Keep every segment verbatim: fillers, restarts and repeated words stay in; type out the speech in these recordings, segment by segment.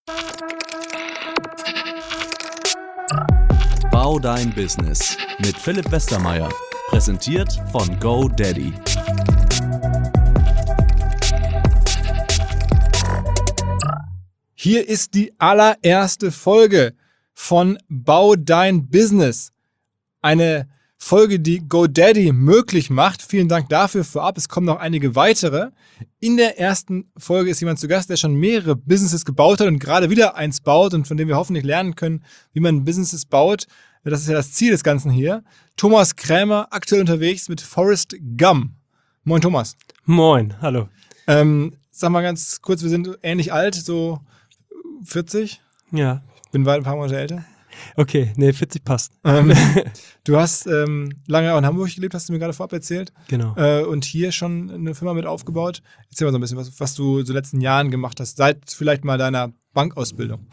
Bau dein Business mit Philipp Westermeier. Präsentiert von GoDaddy. Hier ist die allererste Folge von Bau dein Business. Eine Folge, die GoDaddy möglich macht. Vielen Dank dafür vorab. Es kommen noch einige weitere. In der ersten Folge ist jemand zu Gast, der schon mehrere Businesses gebaut hat und gerade wieder eins baut und von dem wir hoffentlich lernen können, wie man Businesses baut. Das ist ja das Ziel des Ganzen hier. Thomas Krämer, aktuell unterwegs mit Forrest Gum. Moin Thomas. Moin, hallo. Ähm, sag mal ganz kurz, wir sind ähnlich alt, so vierzig. Ja. Bin weit ein paar Monate älter. Okay, nee, vierzig passt. Ähm, du hast ähm, lange auch in Hamburg gelebt, hast du mir gerade vorab erzählt. Genau. Äh, und hier schon eine Firma mit aufgebaut. Erzähl mal so ein bisschen, was, was du so in den letzten Jahren gemacht hast, seit vielleicht mal deiner Bankausbildung.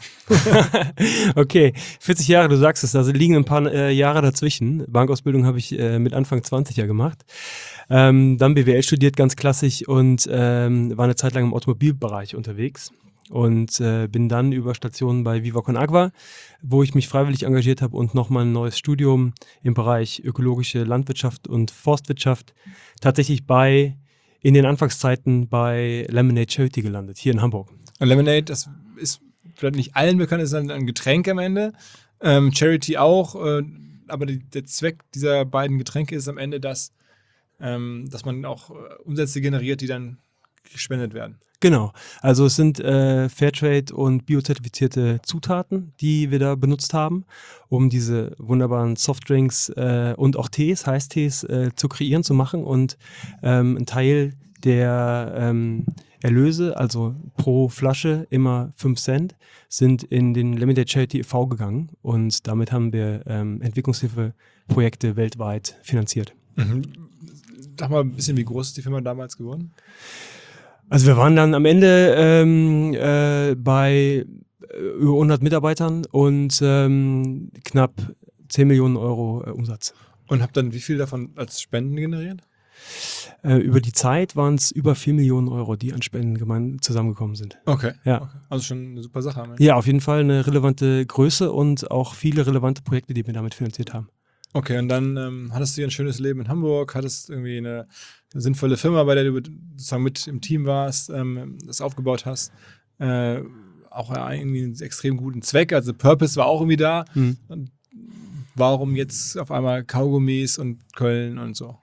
Okay, vierzig Jahre, du sagst es, da liegen ein paar äh, Jahre dazwischen. Bankausbildung habe ich äh, mit Anfang zwanzig ja gemacht. Ähm, dann B W L studiert, ganz klassisch, und ähm, war eine Zeit lang im Automobilbereich unterwegs. Und äh, bin dann über Stationen bei Viva Con Agua, wo ich mich freiwillig engagiert habe, und nochmal ein neues Studium im Bereich ökologische Landwirtschaft und Forstwirtschaft tatsächlich bei, in den Anfangszeiten bei Lemonade Charity gelandet, hier in Hamburg. Und Lemonade, das ist vielleicht nicht allen bekannt, ist ein Getränk am Ende. Ähm, Charity auch, äh, aber die, der Zweck dieser beiden Getränke ist am Ende, dass, ähm, dass man auch äh, Umsätze generiert, die dann gespendet werden. Genau, also es sind äh, Fairtrade und biozertifizierte Zutaten, die wir da benutzt haben, um diese wunderbaren Softdrinks äh, und auch Tees, Heißtees äh, zu kreieren, zu machen, und ähm, ein Teil der ähm, Erlöse, also pro Flasche immer fünf Cent, sind in den Lemonade Charity e V gegangen, und damit haben wir ähm, Entwicklungshilfeprojekte weltweit finanziert. Mhm. Sag mal ein bisschen, wie groß ist die Firma damals geworden? Also wir waren dann am Ende ähm, äh, bei über hundert Mitarbeitern und ähm, knapp zehn Millionen Euro äh, Umsatz. Und habt dann wie viel davon als Spenden generiert? Äh, über die Zeit waren es über vier Millionen Euro, die an Spenden gemein zusammengekommen sind. Okay. Ja. Okay. Also schon eine super Sache. Ja, auf jeden Fall eine relevante Größe und auch viele relevante Projekte, die wir damit finanziert haben. Okay, und dann ähm, hattest du ein schönes Leben in Hamburg, hattest irgendwie eine, eine sinnvolle Firma, bei der du sozusagen mit im Team warst, ähm, das aufgebaut hast. Äh, auch irgendwie einen extrem guten Zweck, also Purpose war auch irgendwie da. Mhm. Und warum jetzt auf einmal Kaugummis und Köln und so?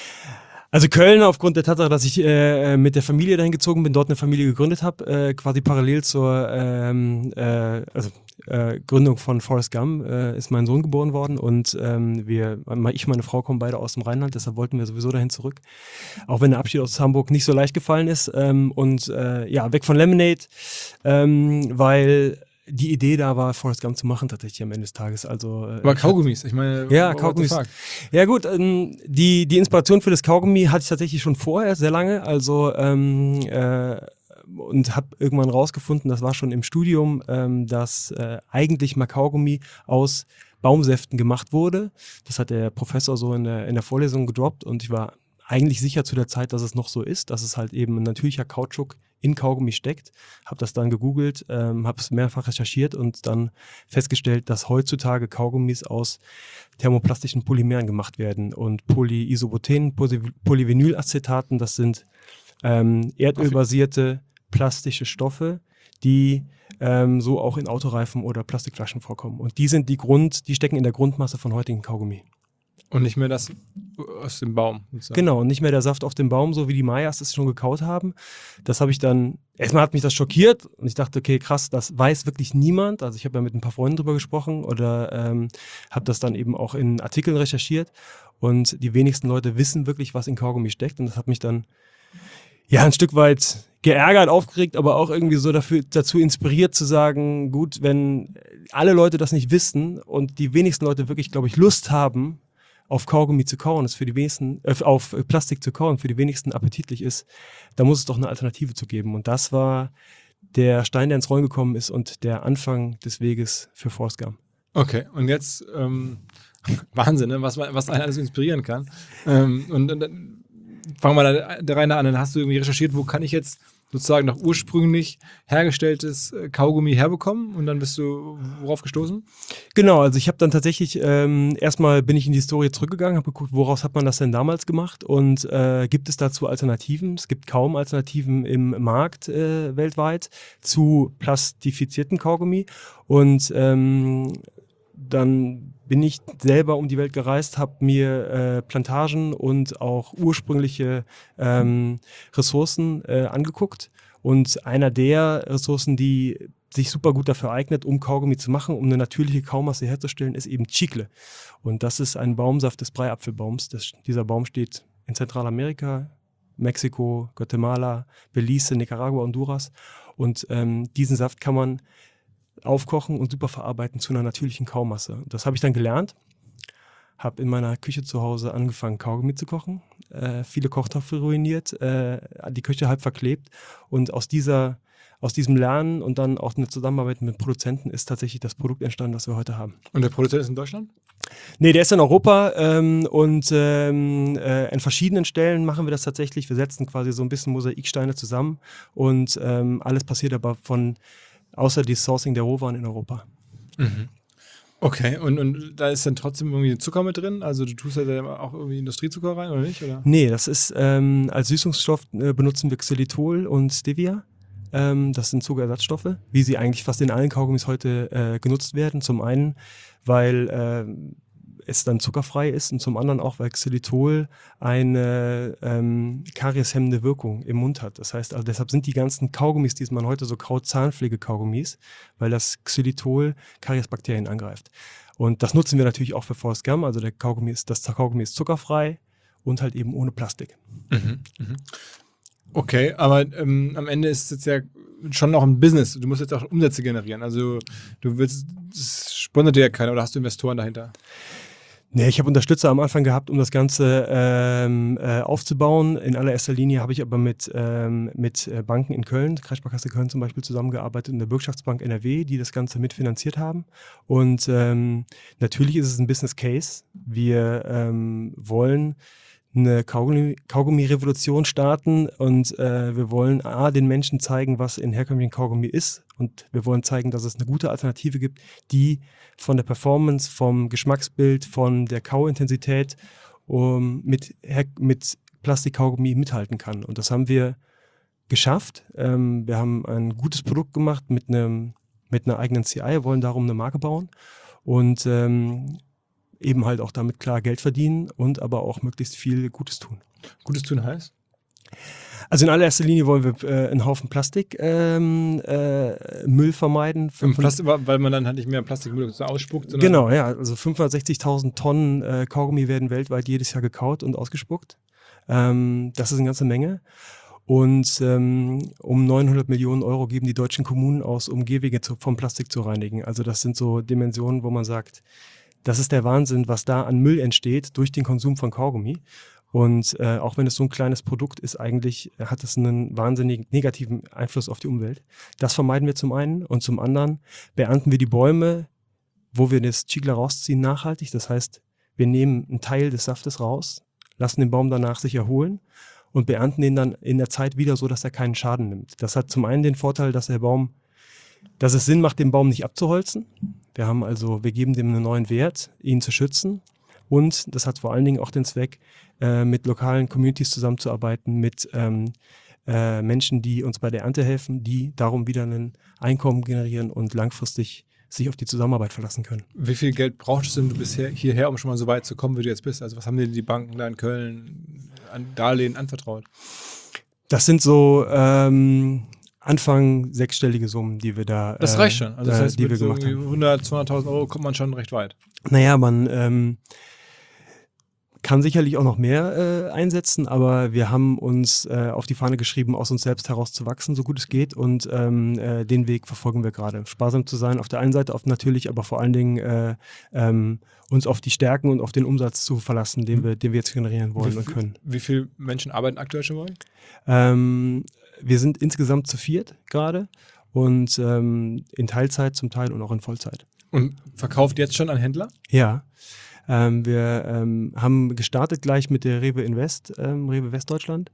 Also Köln, aufgrund der Tatsache, dass ich äh, mit der Familie dahin gezogen bin, dort eine Familie gegründet habe, äh, quasi parallel zur ähm, äh, also, äh, Gründung von Forrest Gum äh, ist mein Sohn geboren worden, und ähm, wir, ich und meine Frau kommen beide aus dem Rheinland, deshalb wollten wir sowieso dahin zurück, auch wenn der Abschied aus Hamburg nicht so leicht gefallen ist, ähm, und äh, ja, weg von Lemonade, ähm, weil die Idee da war, Forrest Gump zu machen, tatsächlich am Ende des Tages. Also, äh, Aber Kaugummis, ich meine, ja, Kaugummis. Ja gut, ähm, die, die Inspiration für das Kaugummi hatte ich tatsächlich schon vorher, sehr lange, also ähm, äh, und habe irgendwann rausgefunden, das war schon im Studium, ähm, dass äh, eigentlich mal Kaugummi aus Baumsäften gemacht wurde. Das hat der Professor so in der, in der Vorlesung gedroppt, und ich war eigentlich sicher zu der Zeit, dass es noch so ist, dass es halt eben ein natürlicher Kautschuk in Kaugummi steckt. Habe das dann gegoogelt, ähm, habe es mehrfach recherchiert und dann festgestellt, dass heutzutage Kaugummis aus thermoplastischen Polymeren gemacht werden, und Polyisobutyren, Poly- Polyvinylacetaten, das sind ähm, erdölbasierte plastische Stoffe, die ähm, so auch in Autoreifen oder Plastikflaschen vorkommen. Und die sind die Grund, die stecken in der Grundmasse von heutigen Kaugummi. Und nicht mehr das aus dem Baum. Sozusagen. Genau, und nicht mehr der Saft auf dem Baum, so wie die Mayas das schon gekaut haben. Das habe ich dann, erstmal hat mich das schockiert, und ich dachte, okay, krass, das weiß wirklich niemand. Also ich habe ja mit ein paar Freunden drüber gesprochen oder ähm, habe das dann eben auch in Artikeln recherchiert, und die wenigsten Leute wissen wirklich, was in Kaugummi steckt, und das hat mich dann ja ein Stück weit geärgert, aufgeregt, aber auch irgendwie so dafür, dazu inspiriert zu sagen, gut, wenn alle Leute das nicht wissen und die wenigsten Leute wirklich, glaube ich, Lust haben, auf Kaugummi zu kauen, ist für die wenigsten, äh, auf Plastik zu kauen, für die wenigsten appetitlich ist, da muss es doch eine Alternative zu geben. Und das war der Stein, der ins Rollen gekommen ist und der Anfang des Weges für Forrest Gump. Okay, und jetzt ähm, Wahnsinn, ne? was, was einen alles inspirieren kann. Ähm, und, und dann fangen wir da der Reihe an. Dann hast du irgendwie recherchiert, wo kann ich jetzt sozusagen noch ursprünglich hergestelltes äh, Kaugummi herbekommen und dann bist du worauf gestoßen? Genau, also ich habe dann tatsächlich, ähm, erstmal bin ich in die Historie zurückgegangen, habe geguckt, woraus hat man das denn damals gemacht und äh, gibt es dazu Alternativen? Es gibt kaum Alternativen im Markt äh, weltweit zu plastifizierten Kaugummi und ähm, dann bin ich selber um die Welt gereist, habe mir äh, Plantagen und auch ursprüngliche ähm, Ressourcen äh, angeguckt. Und einer der Ressourcen, die sich super gut dafür eignet, um Kaugummi zu machen, um eine natürliche Kaumasse herzustellen, ist eben Chicle. Und das ist ein Baumsaft des Breiapfelbaums. Das, dieser Baum steht in Zentralamerika, Mexiko, Guatemala, Belize, Nicaragua, Honduras. Und ähm, diesen Saft kann man aufkochen und super verarbeiten zu einer natürlichen Kaumasse. Das habe ich dann gelernt, habe in meiner Küche zu Hause angefangen, Kaugummi zu kochen, äh, viele Kochtöpfe ruiniert, äh, die Küche halb verklebt und aus dieser, aus diesem Lernen und dann auch eine Zusammenarbeit mit Produzenten ist tatsächlich das Produkt entstanden, das wir heute haben. Und der Produzent ist in Deutschland? Nee, der ist in Europa ähm, und ähm, äh, an verschiedenen Stellen machen wir das tatsächlich. Wir setzen quasi so ein bisschen Mosaiksteine zusammen und ähm, alles passiert aber von außer die Sourcing der Rohwaren in Europa. Mhm. Okay, und, und da ist dann trotzdem irgendwie Zucker mit drin? Also du tust ja auch irgendwie Industriezucker rein, oder nicht? Oder? Nee, das ist, ähm, als Süßungsstoff äh, benutzen wir Xylitol und Stevia. Ähm, das sind Zuckerersatzstoffe, wie sie eigentlich fast in allen Kaugummis heute äh, genutzt werden. Zum einen, weil äh, es dann zuckerfrei ist und zum anderen auch, weil Xylitol eine ähm, karieshemmende Wirkung im Mund hat. Das heißt, also deshalb sind die ganzen Kaugummis, die man heute so kaut, Zahnpflege-Kaugummis, weil das Xylitol Kariesbakterien angreift. Und das nutzen wir natürlich auch für Forrest Gum. Also der Kaugummi ist, das Kaugummi ist zuckerfrei und halt eben ohne Plastik. Mhm, mhm. Okay, aber ähm, am Ende ist es jetzt ja schon noch ein Business. Du musst jetzt auch Umsätze generieren. Also du willst, das sponsert dir ja keiner oder hast du Investoren dahinter? Nee, ich habe Unterstützer am Anfang gehabt, um das Ganze ähm, äh, aufzubauen. In allererster Linie habe ich aber mit, ähm, mit Banken in Köln, Kreissparkasse Köln zum Beispiel, zusammengearbeitet und der Bürgschaftsbank N R W, die das Ganze mitfinanziert haben. Und ähm, natürlich ist es ein Business Case. Wir ähm, wollen eine Kaugummi- Kaugummi-Revolution starten und äh, wir wollen A, den Menschen zeigen, was in herkömmlichen Kaugummi ist und wir wollen zeigen, dass es eine gute Alternative gibt, die von der Performance, vom Geschmacksbild, von der Kauintensität um, mit, mit Plastikkaugummi mithalten kann. Und das haben wir geschafft. Ähm, wir haben ein gutes Produkt gemacht mit, einem, mit einer eigenen C I, wollen darum eine Marke bauen und ähm, eben halt auch damit klar Geld verdienen und aber auch möglichst viel Gutes tun. Gutes tun heißt? Also in allererster Linie wollen wir äh, einen Haufen Plastik ähm, äh, Müll vermeiden. Plastik, weil man dann halt nicht mehr Plastikmüll ausspuckt. Sondern Genau, ja. Also fünfhundertsechzigtausend Tonnen äh, Kaugummi werden weltweit jedes Jahr gekaut und ausgespuckt. Ähm, das ist eine ganze Menge. Und ähm, um neunhundert Millionen Euro geben die deutschen Kommunen aus, um Gehwege zu, vom Plastik zu reinigen. Also das sind so Dimensionen, wo man sagt, das ist der Wahnsinn, was da an Müll entsteht durch den Konsum von Kaugummi. Und äh, auch wenn es so ein kleines Produkt ist, eigentlich hat es einen wahnsinnig negativen Einfluss auf die Umwelt. Das vermeiden wir zum einen und zum anderen beernten wir die Bäume, wo wir das Chicle rausziehen, nachhaltig. Das heißt, wir nehmen einen Teil des Saftes raus, lassen den Baum danach sich erholen und beernten ihn dann in der Zeit wieder so, dass er keinen Schaden nimmt. Das hat zum einen den Vorteil, dass der Baum, dass es Sinn macht, den Baum nicht abzuholzen. Wir haben also, wir geben dem einen neuen Wert, ihn zu schützen. Und das hat vor allen Dingen auch den Zweck, äh, mit lokalen Communities zusammenzuarbeiten, mit ähm, äh, Menschen, die uns bei der Ernte helfen, die darum wieder ein Einkommen generieren und langfristig sich auf die Zusammenarbeit verlassen können. Wie viel Geld brauchst du denn du bisher hierher, um schon mal so weit zu kommen, wie du jetzt bist? Also was haben dir die Banken da in Köln an Darlehen anvertraut? Das sind so ähm, Anfang sechsstellige Summen, die wir da Das reicht schon. Also das äh, heißt, die mit wir so gemacht haben. hundert, zweihunderttausend Euro kommt man schon recht weit. Naja, man ähm, kann sicherlich auch noch mehr äh, einsetzen, aber wir haben uns äh, auf die Fahne geschrieben, aus uns selbst heraus zu wachsen, so gut es geht, und ähm, äh, den Weg verfolgen wir gerade. Sparsam zu sein auf der einen Seite, auf natürlich, aber vor allen Dingen äh, ähm, uns auf die Stärken und auf den Umsatz zu verlassen, den wir, den wir jetzt generieren wollen wie, und können. Wie viele Menschen arbeiten aktuell schon bei euch? Ähm, wir sind insgesamt zu viert gerade und ähm, in Teilzeit zum Teil und auch in Vollzeit. Und verkauft jetzt schon an Händler? Ja. Ähm, wir ähm, haben gestartet gleich mit der Rewe Invest, ähm, Rewe Westdeutschland.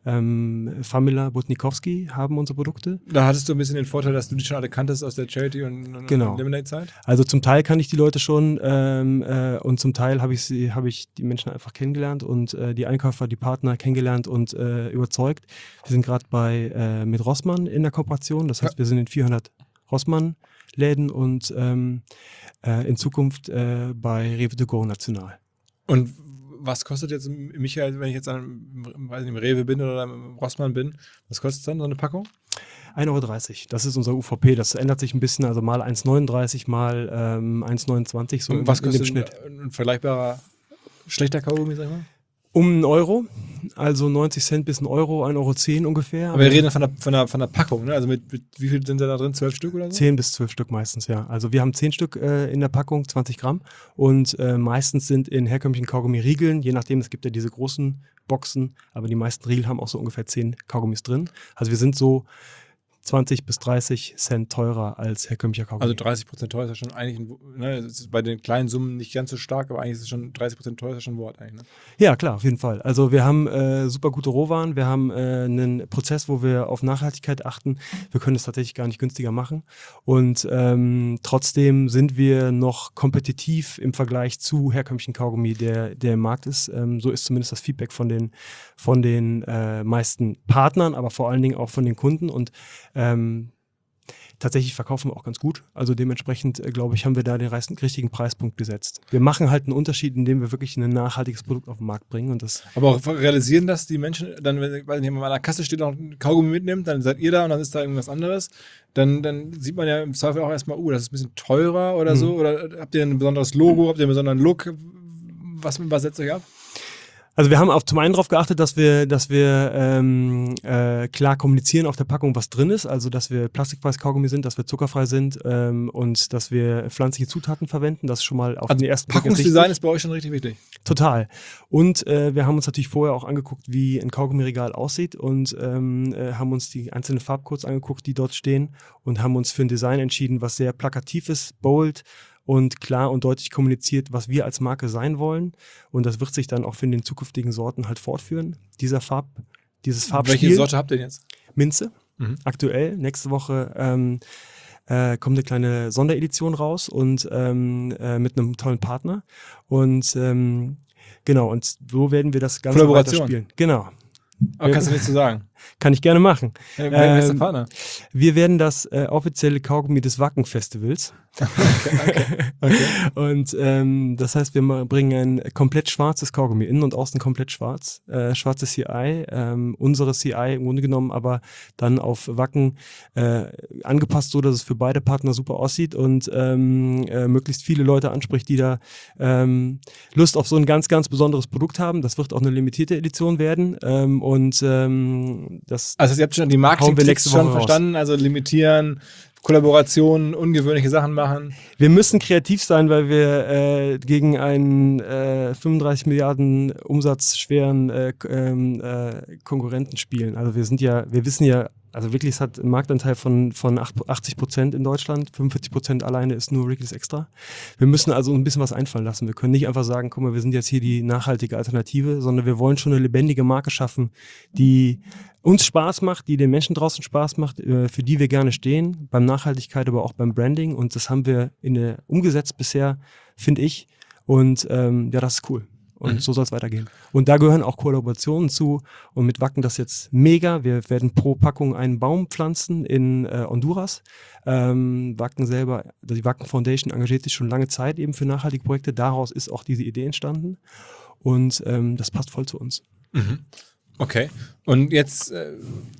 ähm, Famila Butnikowski haben unsere Produkte. Da hattest du ein bisschen den Vorteil, dass du die schon alle kanntest aus der Charity- und, und Genau. Lemonade-Zeit? Also zum Teil kann ich die Leute schon ähm, äh, und zum Teil habe ich sie, habe ich die Menschen einfach kennengelernt und äh, die Einkäufer, die Partner kennengelernt und äh, überzeugt. Wir sind gerade bei äh, mit Rossmann in der Kooperation, das heißt, wir sind in vierhundert Rossmann-Läden und ähm, äh, in Zukunft äh, bei Rewe to go national. Und was kostet jetzt, Michael, wenn ich jetzt an, weiß nicht, im Rewe bin oder im Rossmann bin, was kostet dann so eine Packung? ein Euro dreißig, das ist unser U V P, das ändert sich ein bisschen, also mal eins neununddreißig, mal ähm, eins neunundzwanzig, so Und was in, in kostet dem Schnitt. ein, ein vergleichbarer schlechter Kaugummi, sag ich mal? Um einen Euro, also neunzig Cent bis ein Euro, ein Euro zehn ungefähr. Aber wir reden von der, von der, von der Packung, ne? Also mit, mit wie viel sind da drin? Zwölf Stück oder so? zehn bis zwölf Stück meistens, ja. Also wir haben zehn Stück äh, in der Packung, zwanzig Gramm. Und äh, meistens sind in herkömmlichen Kaugummi-Riegeln, je nachdem, es gibt ja diese großen Boxen, aber die meisten Riegel haben auch so ungefähr zehn Kaugummis drin. Also wir sind so zwanzig bis dreißig Cent teurer als herkömmlicher Kaugummi. Also dreißig Prozent teuer ist ja schon eigentlich, ein, ne, es ist bei den kleinen Summen nicht ganz so stark, aber eigentlich ist es schon dreißig Prozent teuer ist ja schon ein Wort eigentlich. Ne? Ja, klar, auf jeden Fall. Also wir haben äh, super gute Rohwaren, wir haben äh, einen Prozess, wo wir auf Nachhaltigkeit achten. Wir können es tatsächlich gar nicht günstiger machen. Und ähm, trotzdem sind wir noch kompetitiv im Vergleich zu herkömmlichen Kaugummi, der, der im Markt ist. Ähm, so ist zumindest das Feedback von den, von den äh, meisten Partnern, aber vor allen Dingen auch von den Kunden. Und Ähm, tatsächlich verkaufen wir auch ganz gut. Also dementsprechend, äh, glaube ich, haben wir da den richtigen Preispunkt gesetzt. Wir machen halt einen Unterschied, indem wir wirklich ein nachhaltiges Produkt auf den Markt bringen. Und das Aber auch realisieren das die Menschen, dann, wenn weil jemand an der Kasse steht und ein Kaugummi mitnimmt, dann seid ihr da und dann ist da irgendwas anderes. Dann, dann sieht man ja im Zweifel auch erstmal, uh, das ist ein bisschen teurer oder Mhm. so. Oder habt ihr ein besonderes Logo, habt ihr einen besonderen Look? Was, was setzt euch ab? Also wir haben auch zum einen darauf geachtet, dass wir, dass wir ähm, äh, klar kommunizieren auf der Packung, was drin ist. Also dass wir plastikfreies Kaugummi sind, dass wir zuckerfrei sind ähm, und dass wir pflanzliche Zutaten verwenden. Das ist schon mal auf Also den ersten Blick Packungsdesign wichtig. ist bei euch schon richtig wichtig. Total. Und äh, wir haben uns natürlich vorher auch angeguckt, wie ein Kaugummiregal aussieht und ähm, äh, haben uns die einzelnen Farbcodes angeguckt, die dort stehen und haben uns für ein Design entschieden, was sehr plakativ ist, bold und klar und deutlich kommuniziert, was wir als Marke sein wollen. Und das wird sich dann auch für den zukünftigen Sorten halt fortführen. Dieser Farb, dieses Farbspiel. Welche Sorte habt ihr denn jetzt? Minze, Mhm. aktuell. Nächste Woche ähm, äh, kommt eine kleine Sonderedition raus und ähm, äh, mit einem tollen Partner. Und ähm, genau, und so werden wir das Ganze Kollaboration. weiterspielen. Genau. Aber kannst du nichts zu sagen? Kann ich gerne machen. Wer, wer ist der Ähm, Partner? Wir werden das äh, offizielle Kaugummi des Wacken-Festivals. Okay, okay. Und ähm, das heißt, wir ma- bringen ein komplett schwarzes Kaugummi, innen und außen komplett schwarz. Äh, schwarzes C I, ähm, unsere C I im Grunde genommen, aber dann auf Wacken äh, angepasst, so dass es für beide Partner super aussieht und ähm, äh, möglichst viele Leute anspricht, die da ähm, Lust auf so ein ganz, ganz besonderes Produkt haben. Das wird auch eine limitierte Edition werden. Ähm, und ähm, das Also ihr habt schon die Hauen wir Marketing nächste schon Woche raus. verstanden, also limitieren, Kollaborationen, ungewöhnliche Sachen machen. Wir müssen kreativ sein, weil wir äh, gegen einen äh, fünfunddreißig Milliarden umsatzschweren äh, k- ähm, äh, Konkurrenten spielen. Also wir sind ja, wir wissen ja, also Wrigley's hat einen Marktanteil von, von achtzig Prozent in Deutschland, fünfundvierzig Prozent alleine ist nur Wrigley's Extra. Wir müssen also ein bisschen was einfallen lassen. Wir können nicht einfach sagen, guck mal, wir sind jetzt hier die nachhaltige Alternative, sondern wir wollen schon eine lebendige Marke schaffen, die uns Spaß macht, die den Menschen draußen Spaß macht, äh, für die wir gerne stehen, beim Nachhaltigkeit, aber auch beim Branding. Und das haben wir in der, umgesetzt bisher, finde ich. Und ähm, ja, das ist cool. Und Mhm. so soll es weitergehen. Und da gehören auch Kollaborationen zu. Und mit Wacken das jetzt mega. Wir werden pro Packung einen Baum pflanzen in äh, Honduras. Ähm, Wacken selber, die Wacken Foundation engagiert sich schon lange Zeit eben für nachhaltige Projekte. Daraus ist auch diese Idee entstanden. Und ähm, das passt voll zu uns. Mhm. Okay. Und jetzt äh,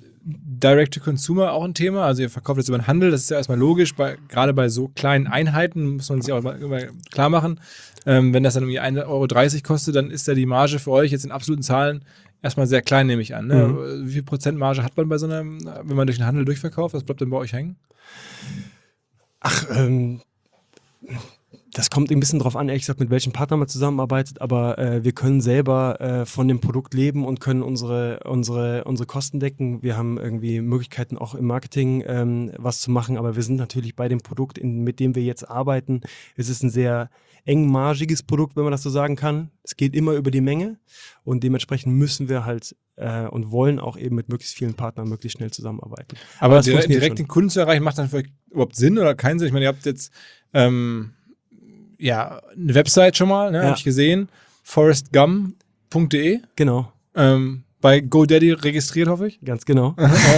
Direct-to-Consumer auch ein Thema. Also ihr verkauft jetzt über den Handel, das ist ja erstmal logisch. Bei, gerade bei so kleinen Einheiten muss man sich auch immer, immer klar machen. Ähm, wenn das dann irgendwie ein Euro dreißig kostet, dann ist ja die Marge für euch jetzt in absoluten Zahlen erstmal sehr klein, nehme ich an. Ne? Mhm. Wie viel Prozent Marge hat man bei so einem, wenn man durch den Handel durchverkauft? Was bleibt denn bei euch hängen? Ach, ähm, Das kommt ein bisschen drauf an, ehrlich gesagt, mit welchem Partner man zusammenarbeitet, aber äh, wir können selber äh, von dem Produkt leben und können unsere, unsere, unsere Kosten decken. Wir haben irgendwie Möglichkeiten auch im Marketing ähm, was zu machen, aber wir sind natürlich bei dem Produkt, in, mit dem wir jetzt arbeiten. Es ist ein sehr engmargiges Produkt, wenn man das so sagen kann. Es geht immer über die Menge und dementsprechend müssen wir halt äh, und wollen auch eben mit möglichst vielen Partnern möglichst schnell zusammenarbeiten. Aber, aber direkt, direkt den Kunden zu erreichen, macht dann vielleicht überhaupt Sinn oder keinen Sinn? Ich meine, ihr habt jetzt ähm, ja, eine Website schon mal, ne, ja. habe ich gesehen, forrest gum punkt de. Genau. Ähm, bei GoDaddy registriert, hoffe ich. Ganz genau.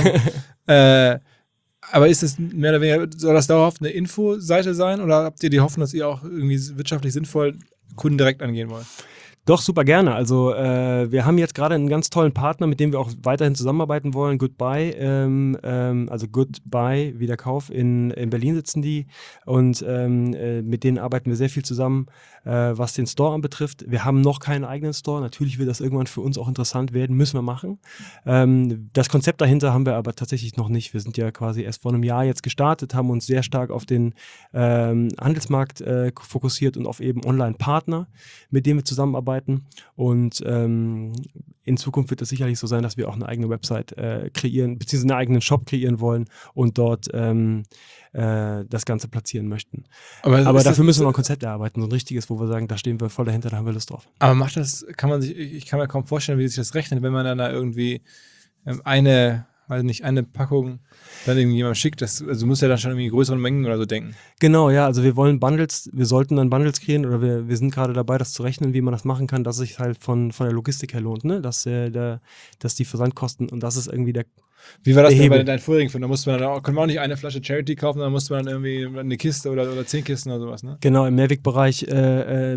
äh, aber ist es mehr oder weniger, soll das dauerhaft eine Infoseite sein oder habt ihr die Hoffnung, dass ihr auch irgendwie wirtschaftlich sinnvoll Kunden direkt angehen wollt? Doch, super gerne. Also äh, wir haben jetzt gerade einen ganz tollen Partner, mit dem wir auch weiterhin zusammenarbeiten wollen, Goodbuy, ähm, ähm, also Goodbuy, wie der Kauf, in, in Berlin sitzen die und ähm, äh, mit denen arbeiten wir sehr viel zusammen, äh, was den Store anbetrifft. Wir haben noch keinen eigenen Store, natürlich wird das irgendwann für uns auch interessant werden, müssen wir machen. Ähm, das Konzept dahinter haben wir aber tatsächlich noch nicht. Wir sind ja quasi erst vor einem Jahr jetzt gestartet, haben uns sehr stark auf den ähm, Handelsmarkt äh, fokussiert und auf eben Online-Partner, mit denen wir zusammenarbeiten. Und ähm, in Zukunft wird es sicherlich so sein, dass wir auch eine eigene Website äh, kreieren, beziehungsweise einen eigenen Shop kreieren wollen und dort ähm, äh, das Ganze platzieren möchten. Aber, aber dafür das, müssen wir noch ein Konzept erarbeiten, so ein richtiges, wo wir sagen, da stehen wir voll dahinter, da haben wir Lust drauf. Aber macht das, kann man sich, ich kann mir kaum vorstellen, wie sich das rechnet, wenn man dann da irgendwie ähm, eine, weiß nicht, eine Packung dann irgendjemand schickt, das, also du musst ja dann schon irgendwie größeren Mengen oder so denken. Genau, ja, also wir wollen Bundles, wir sollten dann Bundles kreieren oder wir, wir sind gerade dabei, das zu rechnen, wie man das machen kann, dass es sich halt von, von der Logistik her lohnt, ne? Dass, äh, der, dass die Versandkosten und das ist irgendwie der Wie war das denn bei deinen vorherigen Filmen? Da musste man dann auch, konnte man auch nicht eine Flasche Charity kaufen, dann musste man dann irgendwie eine Kiste oder, oder zehn Kisten oder sowas, ne? Genau, im Mehrwegbereich, äh,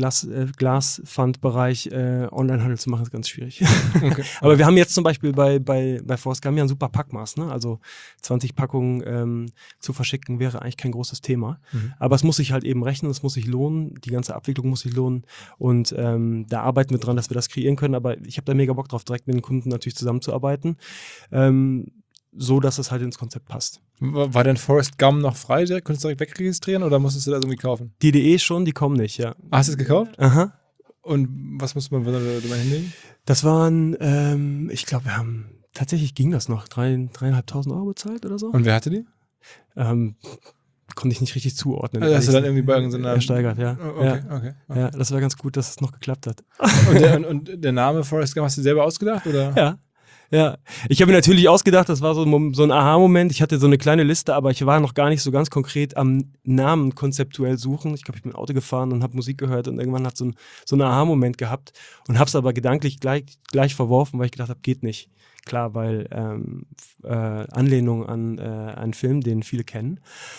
Mehrweg-Glas-Pfand-Bereich äh, Onlinehandel zu machen, ist ganz schwierig. Okay. Aber wir haben jetzt zum Beispiel bei, bei, bei Forrest Gum ja ein super Packmaß, ne? Also zwanzig Packungen ähm, zu verschicken wäre eigentlich kein großes Thema. Mhm. Aber es muss sich halt eben rechnen, es muss sich lohnen, die ganze Abwicklung muss sich lohnen und ähm, da arbeiten wir dran, dass wir das kreieren können, aber ich habe da mega Bock drauf, direkt mit den Kunden natürlich zusammenzuarbeiten. Ähm, so, dass es halt ins Konzept passt. War denn Forrest Gum noch frei direkt? Konntest du direkt wegregistrieren oder musstest du das irgendwie kaufen? Die D E schon, die kommen nicht, ja. Hast du es gekauft? Aha. Und was musste man da hinlegen? Das waren, ähm, ich glaube, wir haben, tatsächlich ging das noch, drei, dreieinhalbtausend Euro bezahlt oder so. Und wer hatte die? Ähm, konnte ich nicht richtig zuordnen. Also hast du dann irgendwie bei irgendeiner... Ersteigert, ja. Okay, ja. Okay, okay. Ja, das war ganz gut, dass es noch geklappt hat. Und der, und, und der Name Forrest Gum hast du selber ausgedacht, oder? Ja. Ja, ich habe mir natürlich ausgedacht, das war so, so ein Aha-Moment. Ich hatte so eine kleine Liste, aber ich war noch gar nicht so ganz konkret am Namen konzeptuell suchen. Ich glaube, ich bin Auto gefahren und habe Musik gehört und irgendwann hat so ein so ein Aha-Moment gehabt und habe es aber gedanklich gleich, gleich verworfen, weil ich gedacht habe, geht nicht. Klar, weil ähm, äh, Anlehnung an äh, einen Film, den viele kennen.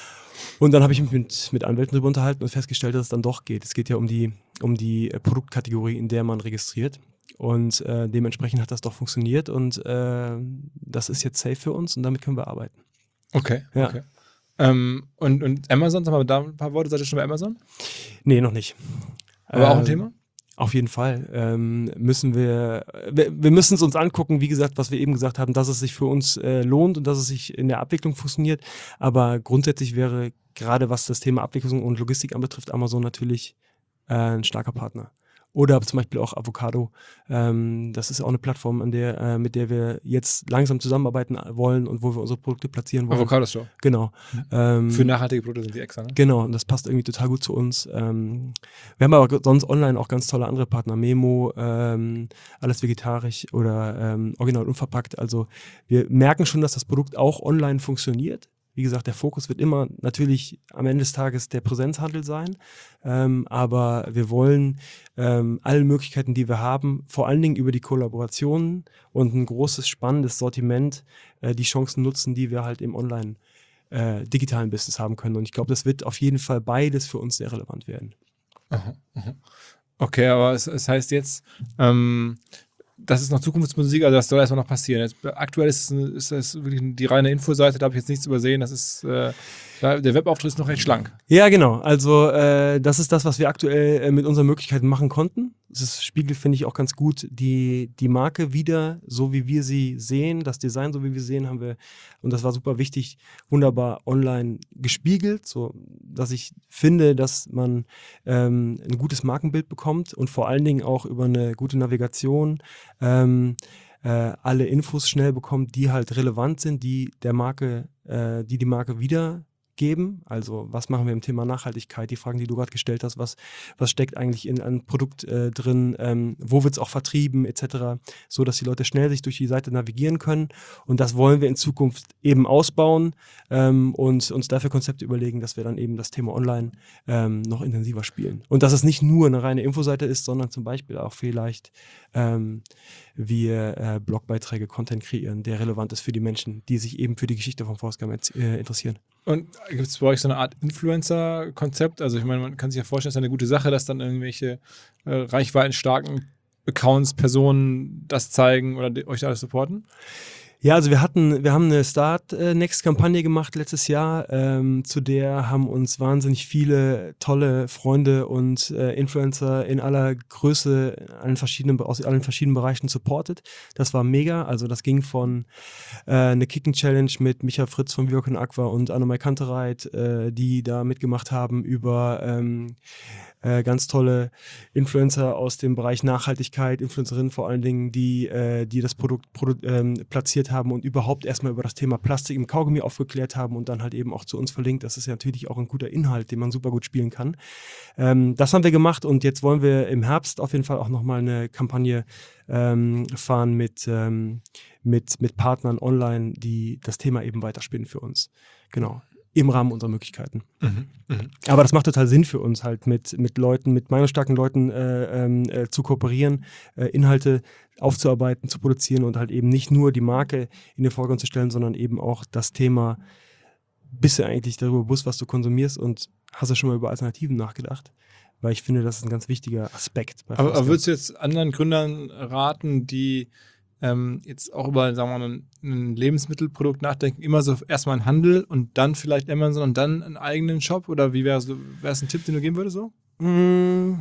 Und dann habe ich mich mit, mit Anwälten darüber unterhalten und festgestellt, dass es dann doch geht. Es geht ja um die, um die Produktkategorie, in der man registriert. Und äh, dementsprechend hat das doch funktioniert und äh, das ist jetzt safe für uns und damit können wir arbeiten. Okay, ja. okay. Ähm, und, und Amazon, sag mal da ein paar Worte, seid ihr schon bei Amazon? Nee, noch nicht. Aber äh, auch ein ähm, Thema? Auf jeden Fall. Ähm, müssen wir, wir, wir müssen es uns angucken, wie gesagt, was wir eben gesagt haben, dass es sich für uns äh, lohnt und dass es sich in der Abwicklung funktioniert. Aber grundsätzlich wäre gerade was das Thema Abwicklung und Logistik anbetrifft, Amazon natürlich äh, ein starker Partner. Oder zum Beispiel auch Avocado. Ähm, das ist auch eine Plattform, an der, äh, mit der wir jetzt langsam zusammenarbeiten wollen und wo wir unsere Produkte platzieren wollen. Avocado Store. Genau. Mhm. Ähm, Für nachhaltige Produkte sind die extra, ne? Genau, und das passt irgendwie total gut zu uns. Ähm, wir haben aber sonst online auch ganz tolle andere Partner. Memo, ähm, alles vegetarisch oder ähm, original unverpackt. Also wir merken schon, dass das Produkt auch online funktioniert. Wie gesagt, der Fokus wird immer natürlich am Ende des Tages der Präsenzhandel sein, ähm, aber wir wollen ähm, alle Möglichkeiten, die wir haben, vor allen Dingen über die Kollaborationen und ein großes, spannendes Sortiment, äh, die Chancen nutzen, die wir halt im online äh, digitalen Business haben können. Und ich glaube, das wird auf jeden Fall beides für uns sehr relevant werden. Aha, aha. Okay, aber es, es heißt jetzt, ähm, das ist noch Zukunftsmusik, also das soll erstmal noch passieren. Jetzt, aktuell ist es, ist es wirklich die reine Infoseite, da habe ich jetzt nichts übersehen. Das ist, äh, der Webauftritt ist noch recht schlank. Ja, genau. Also äh, das ist das, was wir aktuell äh, mit unseren Möglichkeiten machen konnten. es spiegelt, finde ich, auch ganz gut die, die Marke wieder, so wie wir sie sehen, das Design, so wie wir sehen, haben wir, und das war super wichtig, wunderbar online gespiegelt, so dass ich finde, dass man ähm, ein gutes Markenbild bekommt und vor allen Dingen auch über eine gute Navigation ähm, äh, alle Infos schnell bekommt, die halt relevant sind, die der Marke, äh, die die Marke wieder geben. Also was machen wir im Thema Nachhaltigkeit? Die Fragen, die du gerade gestellt hast, was, was steckt eigentlich in einem Produkt äh, drin? Ähm, wo wird es auch vertrieben et cetera. So, dass die Leute schnell sich durch die Seite navigieren können. Und das wollen wir in Zukunft eben ausbauen ähm, und uns dafür Konzepte überlegen, dass wir dann eben das Thema Online ähm, noch intensiver spielen. Und dass es nicht nur eine reine Infoseite ist, sondern zum Beispiel auch vielleicht ähm, wir äh, Blogbeiträge, Content kreieren, der relevant ist für die Menschen, die sich eben für die Geschichte von Forrest Gump äh, interessieren. Und gibt es bei euch so eine Art Influencer-Konzept? Also ich meine, man kann sich ja vorstellen, es ist eine gute Sache, dass dann irgendwelche äh, reichweitenstarken Accounts, Personen das zeigen oder die, euch da alles supporten? Ja, also wir hatten, wir haben eine Start-Next-Kampagne gemacht letztes Jahr, ähm, zu der haben uns wahnsinnig viele tolle Freunde und äh, Influencer in aller Größe, in allen verschiedenen, aus allen verschiedenen Bereichen supportet. Das war mega, also das ging von äh, eine Kicking-Challenge mit Micha Fritz von Viva Con Aqua und Annemai Kantereit, äh, die da mitgemacht haben, über ähm, Äh, ganz tolle Influencer aus dem Bereich Nachhaltigkeit, Influencerinnen vor allen Dingen, die, äh, die das Produkt produ- ähm, platziert haben und überhaupt erstmal über das Thema Plastik im Kaugummi aufgeklärt haben und dann halt eben auch zu uns verlinkt. Das ist ja natürlich auch ein guter Inhalt, den man super gut spielen kann. Ähm, das haben wir gemacht und jetzt wollen wir im Herbst auf jeden Fall auch nochmal eine Kampagne ähm, fahren mit, ähm, mit, mit Partnern online, die das Thema eben weiterspinnen für uns. Genau. Im Rahmen unserer Möglichkeiten. Mhm, mh. Aber das macht total Sinn für uns halt mit, mit Leuten, mit meinungsstarken Leuten äh, äh, zu kooperieren, äh, Inhalte aufzuarbeiten, zu produzieren und halt eben nicht nur die Marke in den Vordergrund zu stellen, sondern eben auch das Thema, bist du eigentlich darüber bewusst, was du konsumierst und hast du schon mal über Alternativen nachgedacht? Weil ich finde, das ist ein ganz wichtiger Aspekt. Bei Aber, aber würdest du jetzt anderen Gründern raten, die ähm, jetzt auch über, sagen wir mal, ein, ein Lebensmittelprodukt nachdenken, immer so erstmal einen Handel und dann vielleicht Amazon und dann einen eigenen Shop? Oder wie wäre es ein Tipp, den du geben würdest so? Mm.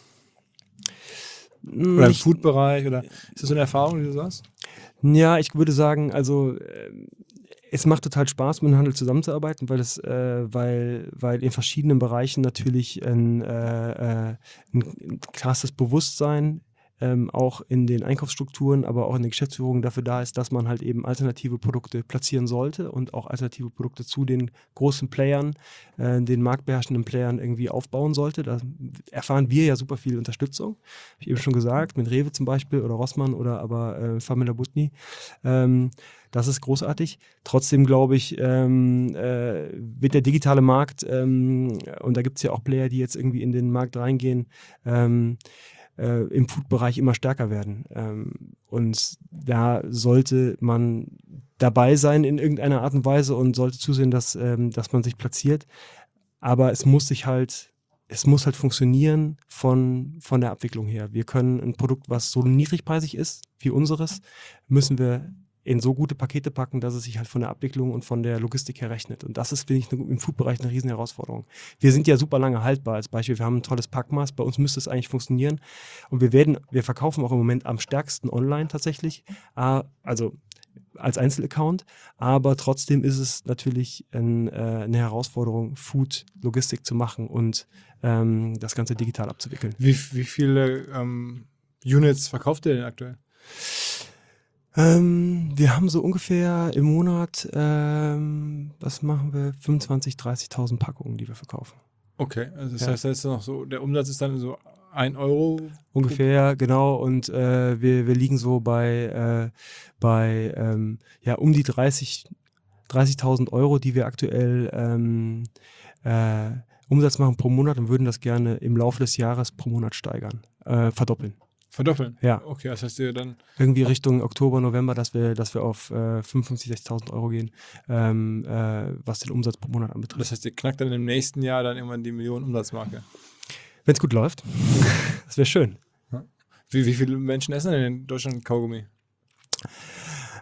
Oder im Nicht- Food-Bereich? Oder ist das so eine Erfahrung, die du sagst? Ja, ich würde sagen, also äh, es macht total Spaß, mit dem Handel zusammenzuarbeiten, weil es, äh, weil, weil in verschiedenen Bereichen natürlich ein, äh, äh, ein, ein krasses Bewusstsein ähm, auch in den Einkaufsstrukturen, aber auch in der Geschäftsführung dafür da ist, dass man halt eben alternative Produkte platzieren sollte und auch alternative Produkte zu den großen Playern, äh, den marktbeherrschenden Playern irgendwie aufbauen sollte. Da erfahren wir ja super viel Unterstützung. Habe ich eben schon gesagt, mit Rewe zum Beispiel oder Rossmann oder aber äh, Famila Butni. Ähm, Das ist großartig. Trotzdem glaube ich, ähm, äh, wird der digitale Markt, ähm, und da gibt es ja auch Player, die jetzt irgendwie in den Markt reingehen, ähm, äh, im Food-Bereich immer stärker werden. Ähm, und da sollte man dabei sein in irgendeiner Art und Weise und sollte zusehen, dass, ähm, dass man sich platziert. Aber es muss sich halt Es muss halt funktionieren von, von der Abwicklung her. Wir können ein Produkt, was so niedrigpreisig ist wie unseres, müssen wir in so gute Pakete packen, dass es sich halt von der Abwicklung und von der Logistik her rechnet. Und das ist, finde ich, im Food-Bereich eine riesen Herausforderung. Wir sind ja super lange haltbar. Als Beispiel, wir haben ein tolles Packmaß. Bei uns müsste es eigentlich funktionieren. Und wir werden, wir verkaufen auch im Moment am stärksten online tatsächlich. Also als Einzelaccount, aber trotzdem ist es natürlich ein, äh, eine Herausforderung, Food-Logistik zu machen und ähm, das Ganze digital abzuwickeln. Wie, wie viele ähm, Units verkauft ihr denn aktuell? Ähm, wir haben so ungefähr im Monat, ähm, was machen wir, fünfundzwanzigtausend, dreißigtausend Packungen, die wir verkaufen. Okay, also das Ja. heißt, das ist noch so, der Umsatz ist dann so ein Euro. Ungefähr, genau. Und äh, wir, wir liegen so bei, äh, bei ähm, ja, um die dreißig, dreißigtausend Euro, die wir aktuell ähm, äh, Umsatz machen pro Monat und würden das gerne im Laufe des Jahres pro Monat steigern, äh, verdoppeln. Verdoppeln? Ja. Okay, das heißt, ihr dann. Irgendwie Richtung Oktober, November, dass wir, dass wir auf äh, fünfundfünfzig, sechzigtausend Euro gehen, ähm, äh, was den Umsatz pro Monat anbetrifft. Das heißt, ihr knackt dann im nächsten Jahr dann irgendwann die Millionen Umsatzmarke. Wenn es gut läuft, das wäre schön. Wie, wie viele Menschen essen denn in Deutschland Kaugummi?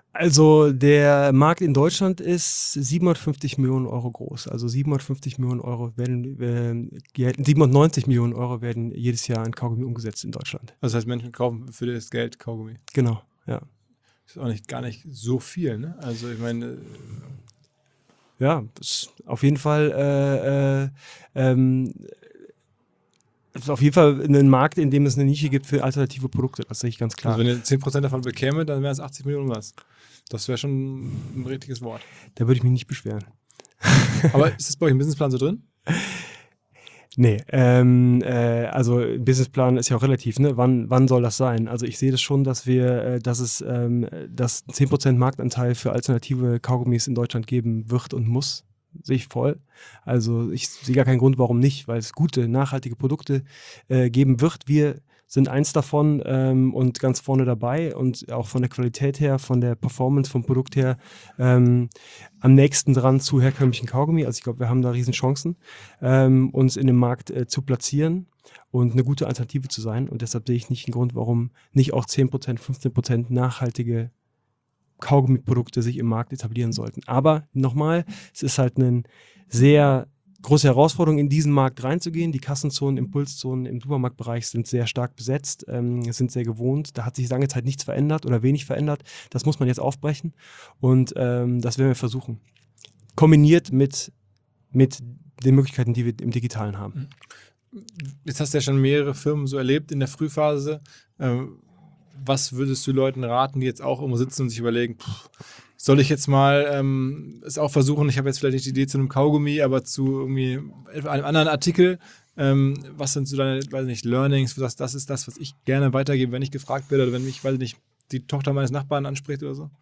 Also der Markt in Deutschland ist siebenhundertfünfzig Millionen Euro groß. Also siebenhundertfünfzig Millionen Euro werden, äh, siebenhundertneunzig Millionen Euro werden jedes Jahr in Kaugummi umgesetzt in Deutschland. Das heißt, Menschen kaufen für das Geld Kaugummi. Genau, ja. Ist auch nicht, gar nicht so viel, ne? Also ich meine... Ja, ist auf jeden Fall äh, äh, ähm, ist auf jeden Fall ein Markt, in dem es eine Nische gibt für alternative Produkte. Das sehe ich ganz klar. Also wenn ihr zehn Prozent davon bekäme, dann wären es achtzig Millionen was. Das wäre schon ein richtiges Wort. Da würde ich mich nicht beschweren. Aber ist das bei euch im Businessplan so drin? Nee, ähm, äh, also Businessplan ist ja auch relativ, ne? Wann, wann soll das sein? Also ich sehe das schon, dass wir, äh, dass es, ähm, dass zehn Prozent Marktanteil für alternative Kaugummis in Deutschland geben wird und muss. Sehe ich voll. Also ich sehe gar keinen Grund, warum nicht, weil es gute, nachhaltige Produkte äh, geben wird. Wir sind eins davon ähm, und ganz vorne dabei und auch von der Qualität her, von der Performance vom Produkt her ähm, am nächsten dran zu herkömmlichen Kaugummi. Also ich glaube, wir haben da riesen Chancen, ähm, uns in dem Markt äh, zu platzieren und eine gute Alternative zu sein. Und deshalb sehe ich nicht einen Grund, warum nicht auch zehn Prozent, fünfzehn Prozent nachhaltige Kaugummiprodukte sich im Markt etablieren sollten. Aber nochmal, es ist halt eine sehr große Herausforderung, in diesen Markt reinzugehen. Die Kassenzonen, Impulszonen im Supermarktbereich sind sehr stark besetzt, ähm, sind sehr gewohnt. Da hat sich lange Zeit nichts verändert oder wenig verändert. Das muss man jetzt aufbrechen und ähm, das werden wir versuchen. Kombiniert mit, mit den Möglichkeiten, die wir im Digitalen haben. Jetzt hast du ja schon mehrere Firmen so erlebt in der Frühphase. Ähm, was würdest du Leuten raten, die jetzt auch immer sitzen und sich überlegen, pff, soll ich jetzt mal ähm, es auch versuchen? Ich habe jetzt vielleicht nicht die Idee zu einem Kaugummi, aber zu irgendwie einem anderen Artikel. Ähm, was sind so deine, weiß nicht, Learnings? Du sagst, das ist das, was ich gerne weitergebe, wenn ich gefragt werde oder wenn mich, weiß nicht, die Tochter meines Nachbarn anspricht oder so?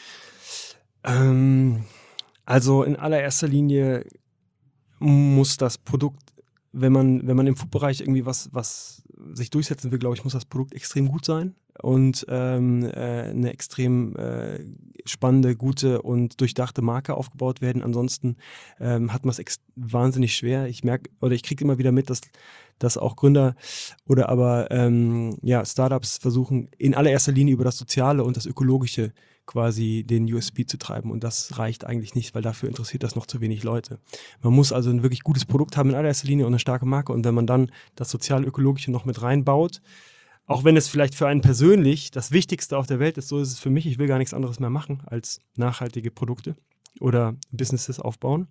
Ähm, also in allererster Linie muss das Produkt, wenn man, wenn man im Food-Bereich irgendwie was, was sich durchsetzen will, glaube ich, muss das Produkt extrem gut sein und ähm, äh, eine extrem äh, spannende, gute und durchdachte Marke aufgebaut werden. Ansonsten ähm, hat man es ex- wahnsinnig schwer. Ich merke, oder ich kriege immer wieder mit, dass, dass auch Gründer oder aber ähm, ja, Startups versuchen, in allererster Linie über das Soziale und das Ökologische quasi den U S P zu treiben und das reicht eigentlich nicht, weil dafür interessiert das noch zu wenig Leute. Man muss also ein wirklich gutes Produkt haben in allererster Linie und eine starke Marke und wenn man dann das Sozial-Ökologische noch mit reinbaut, auch wenn es vielleicht für einen persönlich das Wichtigste auf der Welt ist, so ist es für mich, ich will gar nichts anderes mehr machen als nachhaltige Produkte oder Businesses aufbauen,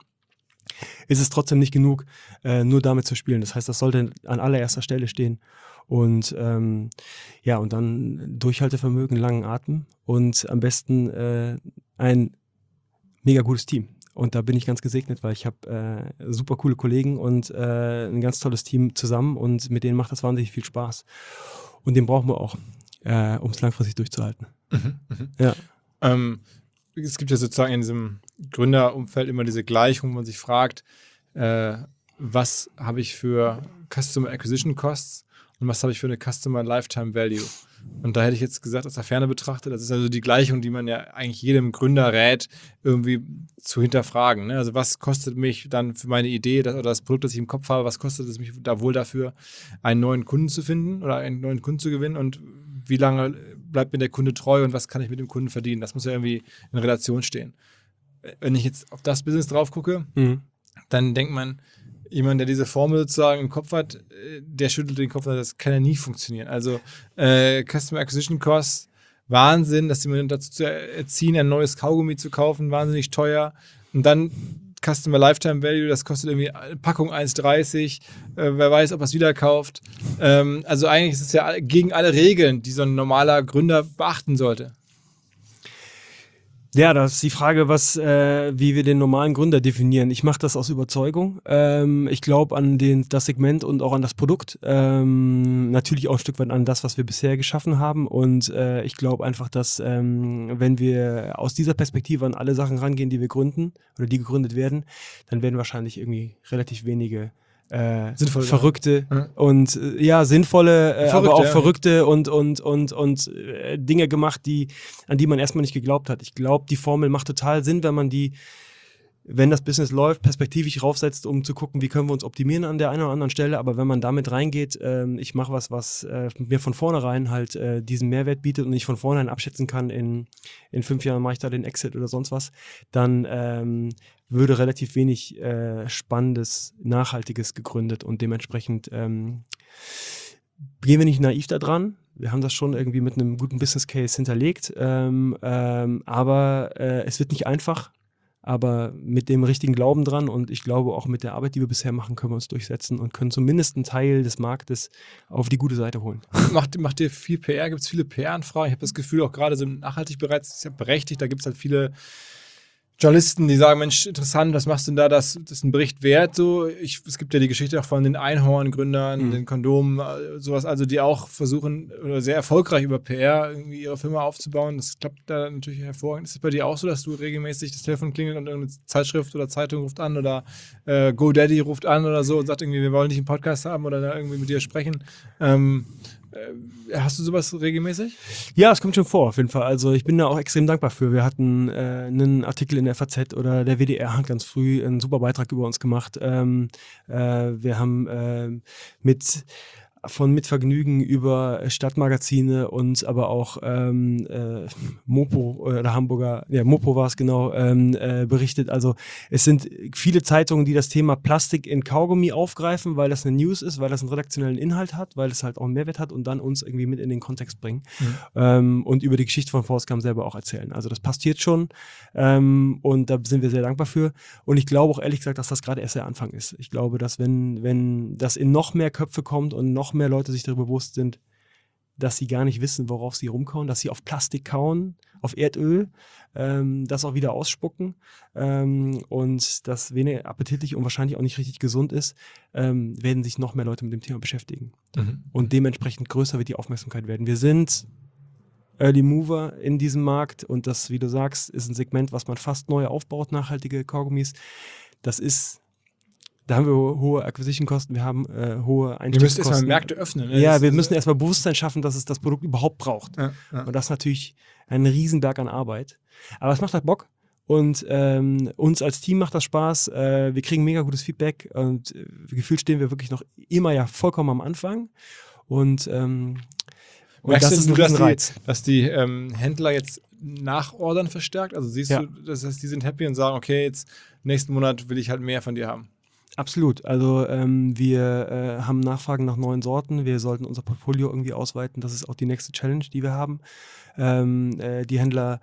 ist es trotzdem nicht genug, äh, nur damit zu spielen. Das heißt, das sollte an allererster Stelle stehen. Und ähm, ja, und dann Durchhaltevermögen, langen Atem und am besten äh, ein mega gutes Team. Und da bin ich ganz gesegnet, weil ich habe äh, super coole Kollegen und äh, ein ganz tolles Team zusammen und mit denen macht das wahnsinnig viel Spaß. Und den brauchen wir auch, äh, um es langfristig durchzuhalten. Mhm, mh. Ja. Ähm, es gibt ja sozusagen in diesem Gründerumfeld immer diese Gleichung, wo man sich fragt, äh, was habe ich für Customer Acquisition Costs und was habe ich für eine Customer Lifetime Value? Und da hätte ich jetzt gesagt, aus der Ferne betrachtet, das ist also die Gleichung, die man ja eigentlich jedem Gründer rät, irgendwie zu hinterfragen. Ne? Also was kostet mich dann für meine Idee das, oder das Produkt, das ich im Kopf habe, was kostet es mich da wohl dafür, einen neuen Kunden zu finden oder einen neuen Kunden zu gewinnen und wie lange bleibt mir der Kunde treu und was kann ich mit dem Kunden verdienen? Das muss ja irgendwie in Relation stehen. Wenn ich jetzt auf das Business drauf gucke, mhm. dann denkt man, jemand, der diese Formel sozusagen im Kopf hat, der schüttelt den Kopf, das kann ja nie funktionieren. Also äh, Customer Acquisition Costs, Wahnsinn, dass die Menschen dazu zu erziehen, ein neues Kaugummi zu kaufen, wahnsinnig teuer. Und dann Customer Lifetime Value, das kostet irgendwie eine Packung eins dreißig, äh, wer weiß, ob er es wieder kauft. Ähm, also eigentlich ist es ja gegen alle Regeln, die so ein normaler Gründer beachten sollte. Ja, das ist die Frage, was, äh, wie wir den normalen Gründer definieren. Ich mache das aus Überzeugung. Ähm, ich glaube an den, das Segment und auch an das Produkt. Ähm, natürlich auch ein Stück weit an das, was wir bisher geschaffen haben. Und äh, ich glaube einfach, dass ähm, wenn wir aus dieser Perspektive an alle Sachen rangehen, die wir gründen oder die gegründet werden, dann werden wahrscheinlich irgendwie relativ wenige Äh, sinnvolle, verrückte ja. und äh, ja, sinnvolle, äh, aber auch ja. verrückte und, und, und, und äh, Dinge gemacht, die, an die man erstmal nicht geglaubt hat. Ich glaube, die Formel macht total Sinn, wenn man die wenn das Business läuft, perspektivisch raufsetzt, um zu gucken, wie können wir uns optimieren an der einen oder anderen Stelle. Aber wenn man damit reingeht, ähm, ich mache was, was äh, mir von vornherein halt äh, diesen Mehrwert bietet und ich von vornherein abschätzen kann, in, in fünf Jahren mache ich da den Exit oder sonst was, dann ähm, würde relativ wenig äh, Spannendes, Nachhaltiges gegründet und dementsprechend ähm, gehen wir nicht naiv da dran. Wir haben das schon irgendwie mit einem guten Business Case hinterlegt, ähm, ähm, aber äh, es wird nicht einfach. Aber mit dem richtigen Glauben dran und ich glaube auch mit der Arbeit, die wir bisher machen, können wir uns durchsetzen und können zumindest einen Teil des Marktes auf die gute Seite holen. Macht, macht ihr viel P R? Gibt es viele P R-Anfragen? Ich habe das Gefühl, auch gerade so im Nachhaltigbereich ist ja berechtigt, da gibt es halt viele Journalisten, die sagen, Mensch, interessant, was machst du denn da, das, das ist ein Bericht wert, so. Ich, es gibt ja die Geschichte auch von den Einhorn-Gründern, mhm. den Kondomen, sowas, also die auch versuchen, oder sehr erfolgreich über P R irgendwie ihre Firma aufzubauen. Das klappt da natürlich hervorragend. Ist es bei dir auch so, dass du regelmäßig das Telefon klingelt und irgendeine Zeitschrift oder Zeitung ruft an oder äh, GoDaddy ruft an oder so und sagt irgendwie, wir wollen dich im Podcast haben oder da irgendwie mit dir sprechen? Ähm, Hast du sowas regelmäßig? Ja, es kommt schon vor, auf jeden Fall. Also ich bin da auch extrem dankbar für. Wir hatten äh, einen Artikel in der F A Z oder der W D R hat ganz früh einen super Beitrag über uns gemacht. Ähm, äh, wir haben äh, mit von Mitvergnügen über Stadtmagazine und aber auch ähm, äh, Mopo oder Hamburger, ja Mopo war es genau, ähm, äh, berichtet. Also es sind viele Zeitungen, die das Thema Plastik in Kaugummi aufgreifen, weil das eine News ist, weil das einen redaktionellen Inhalt hat, weil es halt auch einen Mehrwert hat und dann uns irgendwie mit in den Kontext bringen mhm. ähm, und über die Geschichte von Forrest Gump selber auch erzählen. Also das passiert schon ähm, und da sind wir sehr dankbar für. Und ich glaube auch ehrlich gesagt, dass das gerade erst der Anfang ist. Ich glaube, dass wenn, wenn das in noch mehr Köpfe kommt und noch mehr Leute sich darüber bewusst sind, dass sie gar nicht wissen, worauf sie rumkauen, dass sie auf Plastik kauen, auf Erdöl, ähm, das auch wieder ausspucken ähm, und das wenig appetitlich und wahrscheinlich auch nicht richtig gesund ist, ähm, werden sich noch mehr Leute mit dem Thema beschäftigen. Mhm. Und dementsprechend größer wird die Aufmerksamkeit werden. Wir sind Early Mover in diesem Markt und das, wie du sagst, ist ein Segment, was man fast neu aufbaut, nachhaltige Kaugummis. Das ist Da haben wir hohe Acquisition-Kosten, wir haben äh, hohe Einstiegskosten. Wir müssen erstmal Märkte öffnen. Ne? Ja, das wir müssen erstmal Bewusstsein schaffen, dass es das Produkt überhaupt braucht. Ja, ja. Und das ist natürlich ein Riesenberg an Arbeit. Aber es macht halt Bock und ähm, uns als Team macht das Spaß. Äh, wir kriegen mega gutes Feedback und äh, gefühlt stehen wir wirklich noch immer ja vollkommen am Anfang. Und, ähm, und Merkst das ist du, ein dass Riesenreiz. die, dass die ähm, Händler jetzt nachordern verstärkt? Also siehst ja. du, das heißt, die sind happy und sagen, okay, jetzt nächsten Monat will ich halt mehr von dir haben. Absolut. Also ähm, wir äh, haben Nachfragen nach neuen Sorten. Wir sollten unser Portfolio irgendwie ausweiten. Das ist auch die nächste Challenge, die wir haben. Ähm, äh, die Händler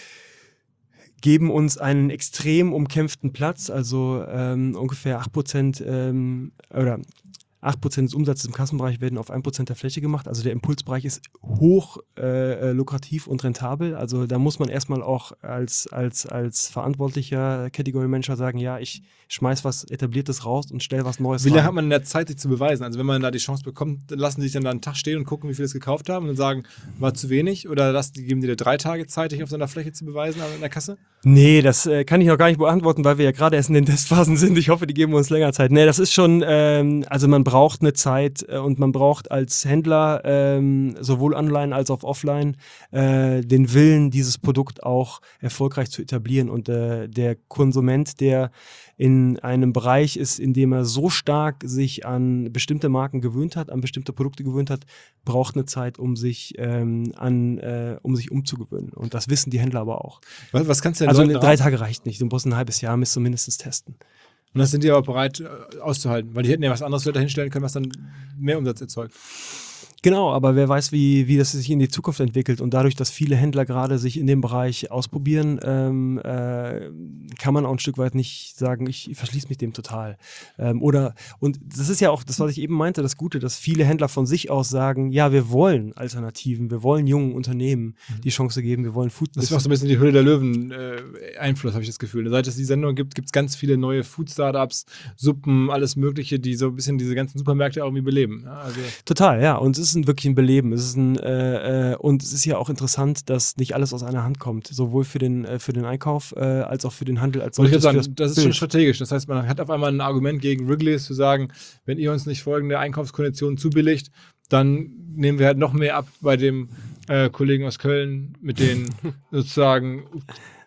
geben uns einen extrem umkämpften Platz. Also ähm, ungefähr acht Prozent ähm, oder acht Prozent des Umsatzes im Kassenbereich werden auf ein Prozent der Fläche gemacht. Also der Impulsbereich ist hoch äh, lukrativ und rentabel. Also da muss man erstmal auch als, als, als verantwortlicher Category-Manager sagen, ja, ich schmeiß was Etabliertes raus und stell was Neues rein. Wie lange rein. hat man in der Zeit, sich zu beweisen? Also wenn man da die Chance bekommt, dann lassen sie sich dann da einen Tag stehen und gucken, wie viele es gekauft haben und sagen, war zu wenig? Oder lassen die, geben die dir drei Tage Zeit, dich auf so einer Fläche zu beweisen in der Kasse? Nee, das äh, kann ich noch gar nicht beantworten, weil wir ja gerade erst in den Testphasen sind. Ich hoffe, die geben uns länger Zeit. Nee, das ist schon, ähm, also man braucht eine Zeit äh, und man braucht als Händler ähm, sowohl online als auch offline äh, den Willen, dieses Produkt auch erfolgreich zu etablieren. Und äh, der Konsument, der in einem Bereich ist, in dem er so stark sich an bestimmte Marken gewöhnt hat, an bestimmte Produkte gewöhnt hat, braucht eine Zeit, um sich ähm, an, äh, um sich umzugewöhnen. Und das wissen die Händler aber auch. Was, was kannst du denn Also Leuten drei raten? Tage reicht nicht. Du musst ein halbes Jahr, müsst du mindestens testen. Und das sind die aber bereit äh, auszuhalten, weil die hätten ja was anderes dahin stellen können, was dann mehr Umsatz erzeugt. Genau, aber wer weiß, wie, wie das sich in die Zukunft entwickelt. Und dadurch, dass viele Händler gerade sich in dem Bereich ausprobieren, ähm, äh, kann man auch ein Stück weit nicht sagen, ich verschließe mich dem total. Ähm, oder, und das ist ja auch das, was ich eben meinte, das Gute, dass viele Händler von sich aus sagen, ja, wir wollen Alternativen, wir wollen jungen Unternehmen die Chance geben, wir wollen Food. Das ist auch so ein bisschen die Höhle der Löwen-Einfluss, äh, habe ich das Gefühl. Seit es die Sendung gibt, gibt es ganz viele neue Food-Startups, Suppen, alles Mögliche, die so ein bisschen diese ganzen Supermärkte irgendwie beleben. Ja, also total, ja. Und es ist ein wirklich ein Beleben. Es ist ein, äh, äh, und es ist ja auch interessant, dass nicht alles aus einer Hand kommt. Sowohl für den, äh, für den Einkauf äh, als auch für den Handel. Als solches. Ich würde sagen, das, das ist schon strategisch. Das heißt, man hat auf einmal ein Argument gegen Wrigley's zu sagen, wenn ihr uns nicht folgende Einkaufskonditionen zubilligt, dann nehmen wir halt noch mehr ab bei dem äh, Kollegen aus Köln, mit denen sozusagen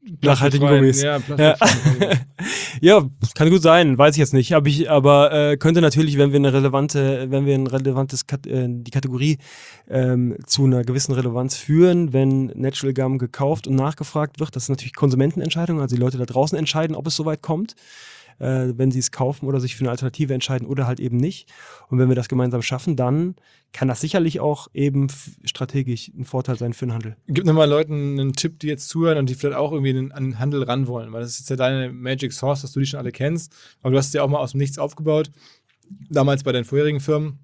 nachhaltigen Gummis. Ja, plastikfreien. Ja. Ja, kann gut sein, weiß ich jetzt nicht. Hab ich, aber äh, könnte natürlich, wenn wir eine relevante, wenn wir ein relevantes Kat- äh, die Kategorie ähm, zu einer gewissen Relevanz führen, wenn Natural Gum gekauft und nachgefragt wird, das ist natürlich Konsumentenentscheidung, also die Leute da draußen entscheiden, ob es soweit kommt, äh, wenn sie es kaufen oder sich für eine Alternative entscheiden oder halt eben nicht. Und wenn wir das gemeinsam schaffen, dann kann das sicherlich auch eben f- strategisch ein Vorteil sein für den Handel. Gib nochmal Leuten einen Tipp, die jetzt zuhören und die vielleicht auch irgendwie an den Handel ran wollen, weil das ist jetzt ja deine Magic Source, dass du die schon alle kennst, aber du hast es ja auch mal aus dem Nichts aufgebaut, damals bei deinen vorherigen Firmen.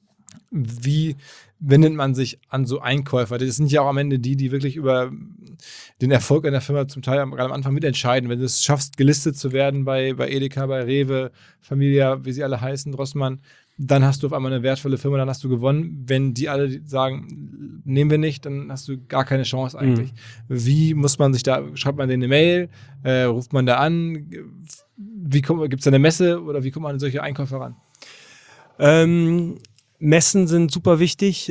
Wie wendet man sich an so Einkäufer? Das sind ja auch am Ende die, die wirklich über den Erfolg einer Firma zum Teil gerade am Anfang mitentscheiden. Wenn du es schaffst, gelistet zu werden bei, bei Edeka, bei Rewe, Familia, wie sie alle heißen, Rossmann, dann hast du auf einmal eine wertvolle Firma, dann hast du gewonnen. Wenn die alle sagen, nehmen wir nicht, dann hast du gar keine Chance eigentlich. Mhm. Wie muss man sich da, schreibt man denen eine Mail, äh, ruft man da an, wie gibt es da eine Messe oder wie kommt man an solche Einkäufer ran? Ähm, Messen sind super wichtig,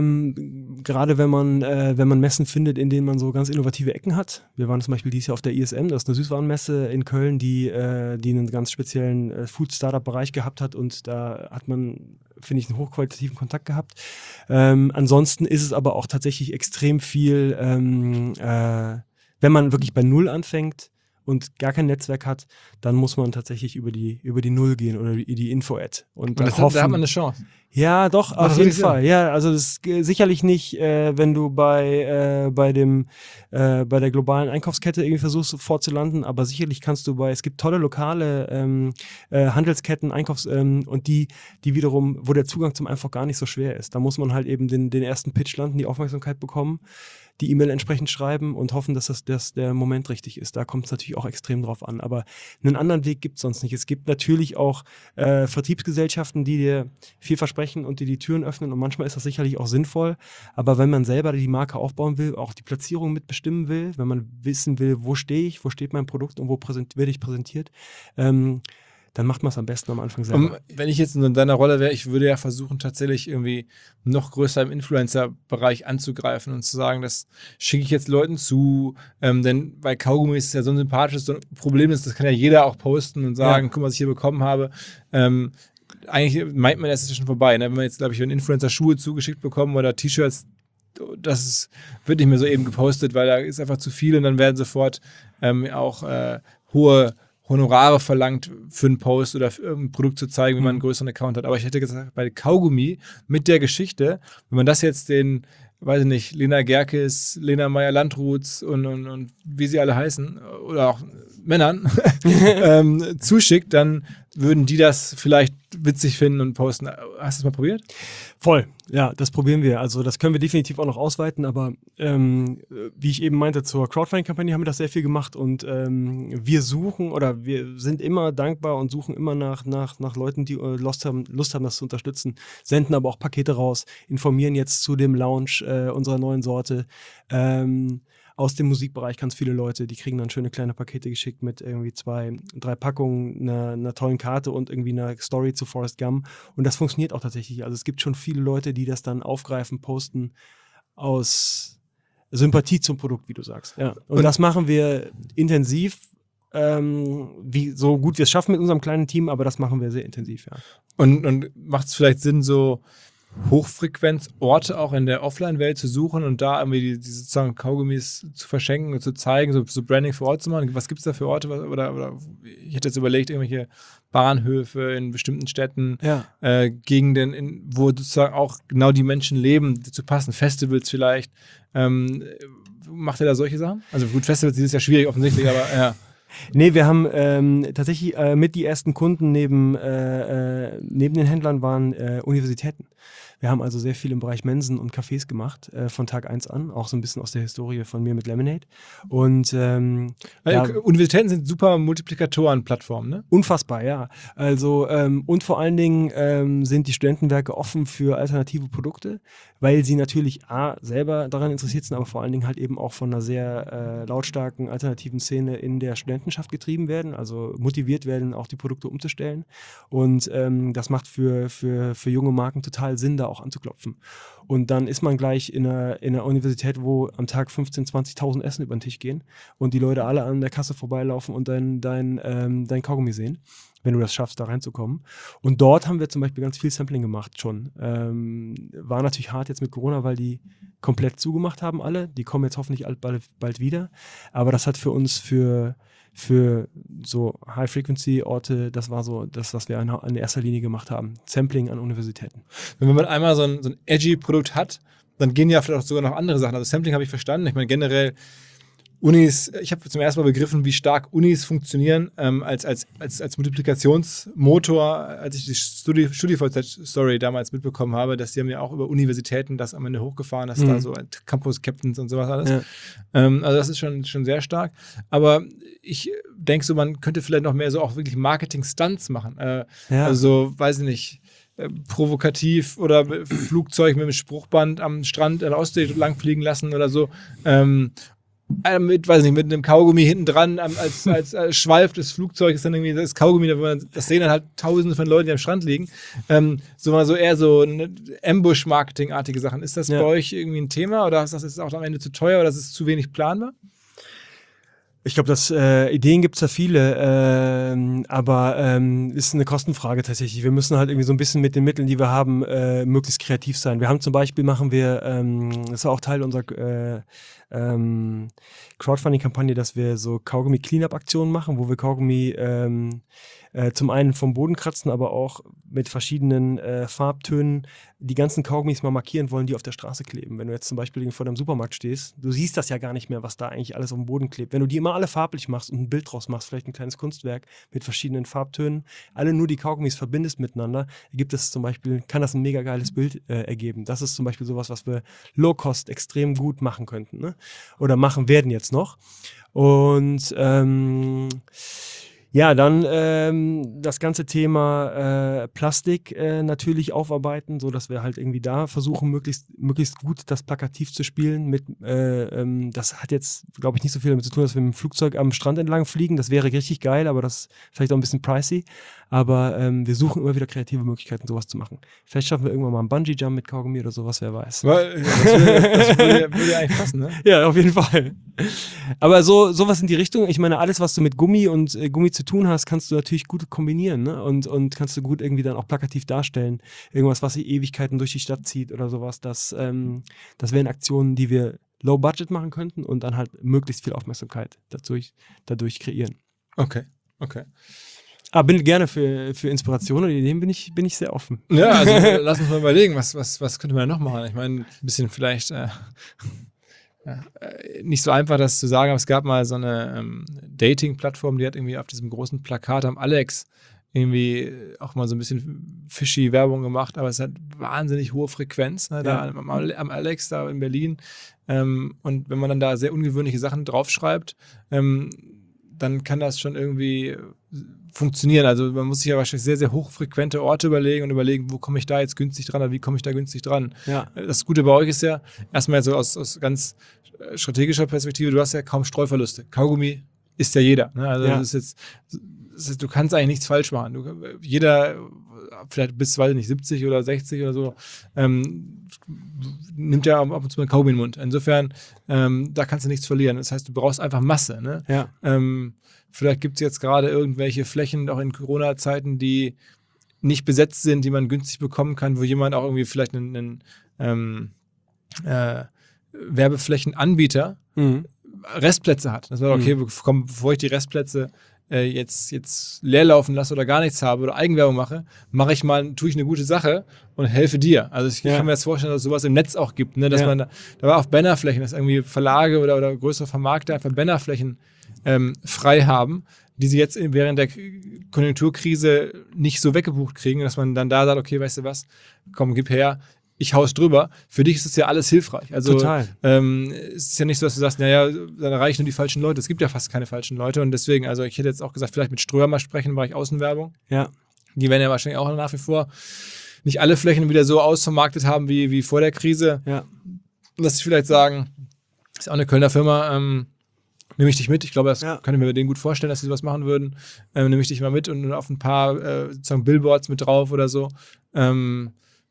ähm, gerade wenn man, äh, wenn man Messen findet, in denen man so ganz innovative Ecken hat. Wir waren zum Beispiel dieses Jahr auf der I S M, das ist eine Süßwarenmesse in Köln, die, äh, die einen ganz speziellen äh, Food-Startup-Bereich gehabt hat und da hat man, finde ich, einen hochqualitativen Kontakt gehabt. Ähm, ansonsten ist es aber auch tatsächlich extrem viel, ähm, äh, wenn man wirklich bei Null anfängt und gar kein Netzwerk hat, dann muss man tatsächlich über die, über die Null gehen oder die, die Info-Ad. Und, und das hoffen, hat, da hat man eine Chance. Ja, doch, Ach, auf jeden Fall. Ja, also das ist sicherlich nicht, äh, wenn du bei, äh, bei dem, äh, bei der globalen Einkaufskette irgendwie versuchst, sofort zu landen, aber sicherlich kannst du bei, es gibt tolle lokale ähm, äh, Handelsketten, Einkaufs- ähm, und die, die wiederum, wo der Zugang zum einfach gar nicht so schwer ist. Da muss man halt eben den, den ersten Pitch landen, die Aufmerksamkeit bekommen, die E-Mail entsprechend schreiben und hoffen, dass das dass der Moment richtig ist. Da kommt es natürlich auch extrem drauf an. Aber einen anderen Weg gibt es sonst nicht. Es gibt natürlich auch äh, Vertriebsgesellschaften, die dir viel versprechen und dir die Türen öffnen. Und manchmal ist das sicherlich auch sinnvoll. Aber wenn man selber die Marke aufbauen will, auch die Platzierung mitbestimmen will, wenn man wissen will, wo stehe ich, wo steht mein Produkt und wo präsent, werde ich präsentiert, ähm, dann macht man es am besten am Anfang selber. Um, wenn ich jetzt in deiner Rolle wäre, ich würde ja versuchen, tatsächlich irgendwie noch größer im Influencer-Bereich anzugreifen und zu sagen, das schicke ich jetzt Leuten zu, ähm, denn bei Kaugummi ist es ja so ein sympathisches so ein Problem, ist, das kann ja jeder auch posten und sagen, ja. Guck mal, was ich hier bekommen habe. Ähm, eigentlich meint man, das ist ja schon vorbei. Ne? Wenn man jetzt, glaube ich, einen Influencer Schuhe zugeschickt bekommen oder T-Shirts, das ist, wird nicht mehr so eben gepostet, weil da ist einfach zu viel und dann werden sofort ähm, auch äh, hohe Honorare verlangt für einen Post oder für irgendein Produkt zu zeigen, wenn man einen größeren Account hat. Aber ich hätte gesagt, bei Kaugummi mit der Geschichte, wenn man das jetzt den, weiß ich nicht, Lena Gerkes, Lena Meyer-Landrutz und, und, und wie sie alle heißen, oder auch Männern ähm, zuschickt, dann würden die das vielleicht witzig finden und posten. Hast du es mal probiert? Voll, ja, das probieren wir. Also das können wir definitiv auch noch ausweiten, aber ähm, wie ich eben meinte, zur Crowdfunding-Kampagne haben wir das sehr viel gemacht und ähm, wir suchen oder wir sind immer dankbar und suchen immer nach, nach, nach Leuten, die äh, Lust haben, Lust haben, das zu unterstützen, senden aber auch Pakete raus, informieren jetzt zu dem Launch äh, unserer neuen Sorte. Ähm, Aus dem Musikbereich ganz viele Leute, die kriegen dann schöne kleine Pakete geschickt mit irgendwie zwei, drei Packungen, einer, einer tollen Karte und irgendwie einer Story zu Forrest Gump. Und das funktioniert auch tatsächlich. Also es gibt schon viele Leute, die das dann aufgreifen, posten aus Sympathie zum Produkt, wie du sagst. Ja. Und, und das machen wir intensiv, ähm, wie, so gut wir es schaffen mit unserem kleinen Team, aber das machen wir sehr intensiv, ja. Und, und macht es vielleicht Sinn, so Hochfrequenzorte auch in der Offline-Welt zu suchen und da irgendwie die, die sozusagen Kaugummis zu verschenken und zu zeigen, so, so Branding vor Ort zu machen? Was gibt es da für Orte? Oder, oder ich hätte jetzt überlegt, irgendwelche Bahnhöfe in bestimmten Städten, ja. äh, Gegenden, in, wo sozusagen auch genau die Menschen leben, die zu passen, Festivals vielleicht. Ähm, macht ihr da solche Sachen? Also gut, Festivals, die ist ja schwierig offensichtlich, aber ja. Nee, wir haben ähm, tatsächlich äh, mit die ersten Kunden neben, äh, äh, neben den Händlern waren äh, Universitäten. Wir haben also sehr viel im Bereich Mensen und Cafés gemacht, äh, von Tag eins an, auch so ein bisschen aus der Historie von mir mit Lemonade. Und ähm, ja, ja, Universitäten sind super Multiplikatoren-Plattformen, ne? Unfassbar, ja. Also ähm, und vor allen Dingen ähm, sind die Studentenwerke offen für alternative Produkte, weil sie natürlich A, selber daran interessiert sind, aber vor allen Dingen halt eben auch von einer sehr äh, lautstarken alternativen Szene in der Studentenszene Leidenschaft getrieben werden, also motiviert werden, auch die Produkte umzustellen. Und ähm, das macht für, für, für junge Marken total Sinn, da auch anzuklopfen. Und dann ist man gleich in einer, in einer Universität, wo am Tag fünfzehntausend, zwanzigtausend Essen über den Tisch gehen und die Leute alle an der Kasse vorbeilaufen und dein, dein, ähm, dein Kaugummi sehen, wenn du das schaffst, da reinzukommen. Und dort haben wir zum Beispiel ganz viel Sampling gemacht schon. Ähm, war natürlich hart jetzt mit Corona, weil die komplett zugemacht haben alle. Die kommen jetzt hoffentlich bald, bald wieder. Aber das hat für uns für, für so High-Frequency-Orte, das war so das, was wir in erster Linie gemacht haben. Sampling an Universitäten. Wenn man einmal so ein, so ein edgy Produkt hat, dann gehen ja vielleicht auch sogar noch andere Sachen. Also Sampling habe ich verstanden. Ich meine generell Unis, ich habe zum ersten Mal begriffen, wie stark Unis funktionieren ähm, als, als, als, als Multiplikationsmotor, als ich die Studi- StudiVZ-Story damals mitbekommen habe, dass die haben ja auch über Universitäten das am Ende hochgefahren, dass mhm. da so Campus-Captains und sowas alles. Ja. Ähm, also das ist schon, schon sehr stark. Aber ich denke so, man könnte vielleicht noch mehr so auch wirklich Marketing-Stunts machen. Äh, ja. Also, weiß ich nicht, äh, provokativ oder Flugzeug mit einem Spruchband am Strand in der Ostsee langfliegen lassen oder so. Ähm, mit, weiß nicht, mit einem Kaugummi hinten dran als, als, als Schweif des Flugzeugs dann irgendwie das Kaugummi, das sehen dann halt tausende von Leuten, die am Strand liegen. Ähm, so mal so eher so Ambush-Marketing-artige Sachen. Ist das ja. bei euch irgendwie ein Thema oder ist das jetzt auch am Ende zu teuer oder ist es zu wenig planbar? Ich glaube, dass äh, Ideen gibt es da viele, äh, aber ähm, ist eine Kostenfrage tatsächlich. Wir müssen halt irgendwie so ein bisschen mit den Mitteln, die wir haben, äh, möglichst kreativ sein. Wir haben zum Beispiel, machen wir, ähm, das war auch Teil unserer äh, ähm, Crowdfunding-Kampagne, dass wir so Kaugummi-Cleanup-Aktionen machen, wo wir Kaugummi ähm, äh, zum einen vom Boden kratzen, aber auch mit verschiedenen äh, Farbtönen die ganzen Kaugummis mal markieren wollen, die auf der Straße kleben. Wenn du jetzt zum Beispiel vor deinem Supermarkt stehst, du siehst das ja gar nicht mehr, was da eigentlich alles auf dem Boden klebt. Wenn du die immer alle farblich machst und ein Bild draus machst, vielleicht ein kleines Kunstwerk mit verschiedenen Farbtönen, alle nur die Kaugummis verbindest miteinander, gibt es zum Beispiel, kann das ein mega geiles Bild äh, ergeben. Das ist zum Beispiel sowas, was wir low-cost extrem gut machen könnten, ne? Oder machen werden jetzt noch. Und ähm, ja, dann ähm, das ganze Thema äh, Plastik äh, natürlich aufarbeiten, so dass wir halt irgendwie da versuchen, möglichst, möglichst gut das plakativ zu spielen. Mit, äh, ähm, das hat jetzt, glaube ich, nicht so viel damit zu tun, dass wir mit dem Flugzeug am Strand entlang fliegen. Das wäre richtig geil, aber das ist vielleicht auch ein bisschen pricey. Aber ähm, wir suchen immer wieder kreative Möglichkeiten, sowas zu machen. Vielleicht schaffen wir irgendwann mal einen Bungee-Jump mit Kaugummi oder sowas, wer weiß. Weil, das würde, das würde, würde ja eigentlich passen, ne? Ja, auf jeden Fall. Aber so sowas in die Richtung, ich meine, alles, was du mit Gummi und äh, Gummi zu tun hast, kannst du natürlich gut kombinieren, ne? Und, und kannst du gut irgendwie dann auch plakativ darstellen. Irgendwas, was sich Ewigkeiten durch die Stadt zieht oder sowas. Das, ähm, das wären Aktionen, die wir low budget machen könnten und dann halt möglichst viel Aufmerksamkeit dadurch, dadurch kreieren. Okay, okay. Ah, bin gerne für, für Inspiration und Ideen bin ich, bin ich sehr offen. Ja, also lass uns mal überlegen, was, was, was könnte man noch machen? Ich meine, ein bisschen vielleicht äh, ja, nicht so einfach, das zu sagen, aber es gab mal so eine ähm, Dating-Plattform, die hat irgendwie auf diesem großen Plakat am Alex irgendwie auch mal so ein bisschen fishy Werbung gemacht, aber es hat wahnsinnig hohe Frequenz, ne, da ja. am, am Alex, da in Berlin. Ähm, und wenn man dann da sehr ungewöhnliche Sachen draufschreibt, ähm, dann kann das schon irgendwie funktionieren. Also man muss sich ja wahrscheinlich sehr, sehr hochfrequente Orte überlegen und überlegen, wo komme ich da jetzt günstig dran oder wie komme ich da günstig dran. Ja. Das Gute bei euch ist ja, erstmal so aus, aus ganz strategischer Perspektive, du hast ja kaum Streuverluste. Kaugummi isst ja jeder. Ne? Also ja. das ist jetzt, das ist, du kannst eigentlich nichts falsch machen. Du, jeder, vielleicht bis, weiß ich nicht, siebzig oder sechzig oder so, ähm, nimmt ja ab und zu mal Kaugummi in den Mund. Insofern, ähm, da kannst du nichts verlieren. Das heißt, du brauchst einfach Masse. Ne? Ja. Ähm, vielleicht gibt es jetzt gerade irgendwelche Flächen, auch in Corona-Zeiten, die nicht besetzt sind, die man günstig bekommen kann, wo jemand auch irgendwie vielleicht einen, einen ähm, äh, Werbeflächenanbieter mhm. Restplätze hat. Das war okay, mhm. komm, bevor ich die Restplätze äh, jetzt, jetzt leer laufen lasse oder gar nichts habe oder Eigenwerbung mache, mache ich mal, tue ich eine gute Sache und helfe dir. Also ich ja. kann mir jetzt vorstellen, dass es sowas im Netz auch gibt, ne? Dass ja. man da, da war auf Bannerflächen, dass irgendwie Verlage oder, oder größere Vermarkter einfach Bannerflächen ähm, frei haben, die sie jetzt während der Konjunkturkrise nicht so weggebucht kriegen, dass man dann da sagt, okay, weißt du was, komm, gib her, ich hau's drüber. Für dich ist es ja alles hilfreich. Also Total. Ähm, es ist ja nicht so, dass du sagst, naja, dann erreichen nur die falschen Leute. Es gibt ja fast keine falschen Leute und deswegen, also ich hätte jetzt auch gesagt, vielleicht mit Ströer mal sprechen im Bereich Außenwerbung. Ja. Die werden ja wahrscheinlich auch nach wie vor nicht alle Flächen wieder so ausvermarktet haben wie, wie vor der Krise. Ja. Lass ich vielleicht sagen, ist auch eine Kölner Firma, ähm, nehme ich dich mit. Ich glaube, das Ja. könnte ich mir bei denen gut vorstellen, dass sie sowas machen würden. Ähm, nehme ich dich mal mit und auf ein paar äh, sozusagen Billboards mit drauf oder so. Ähm,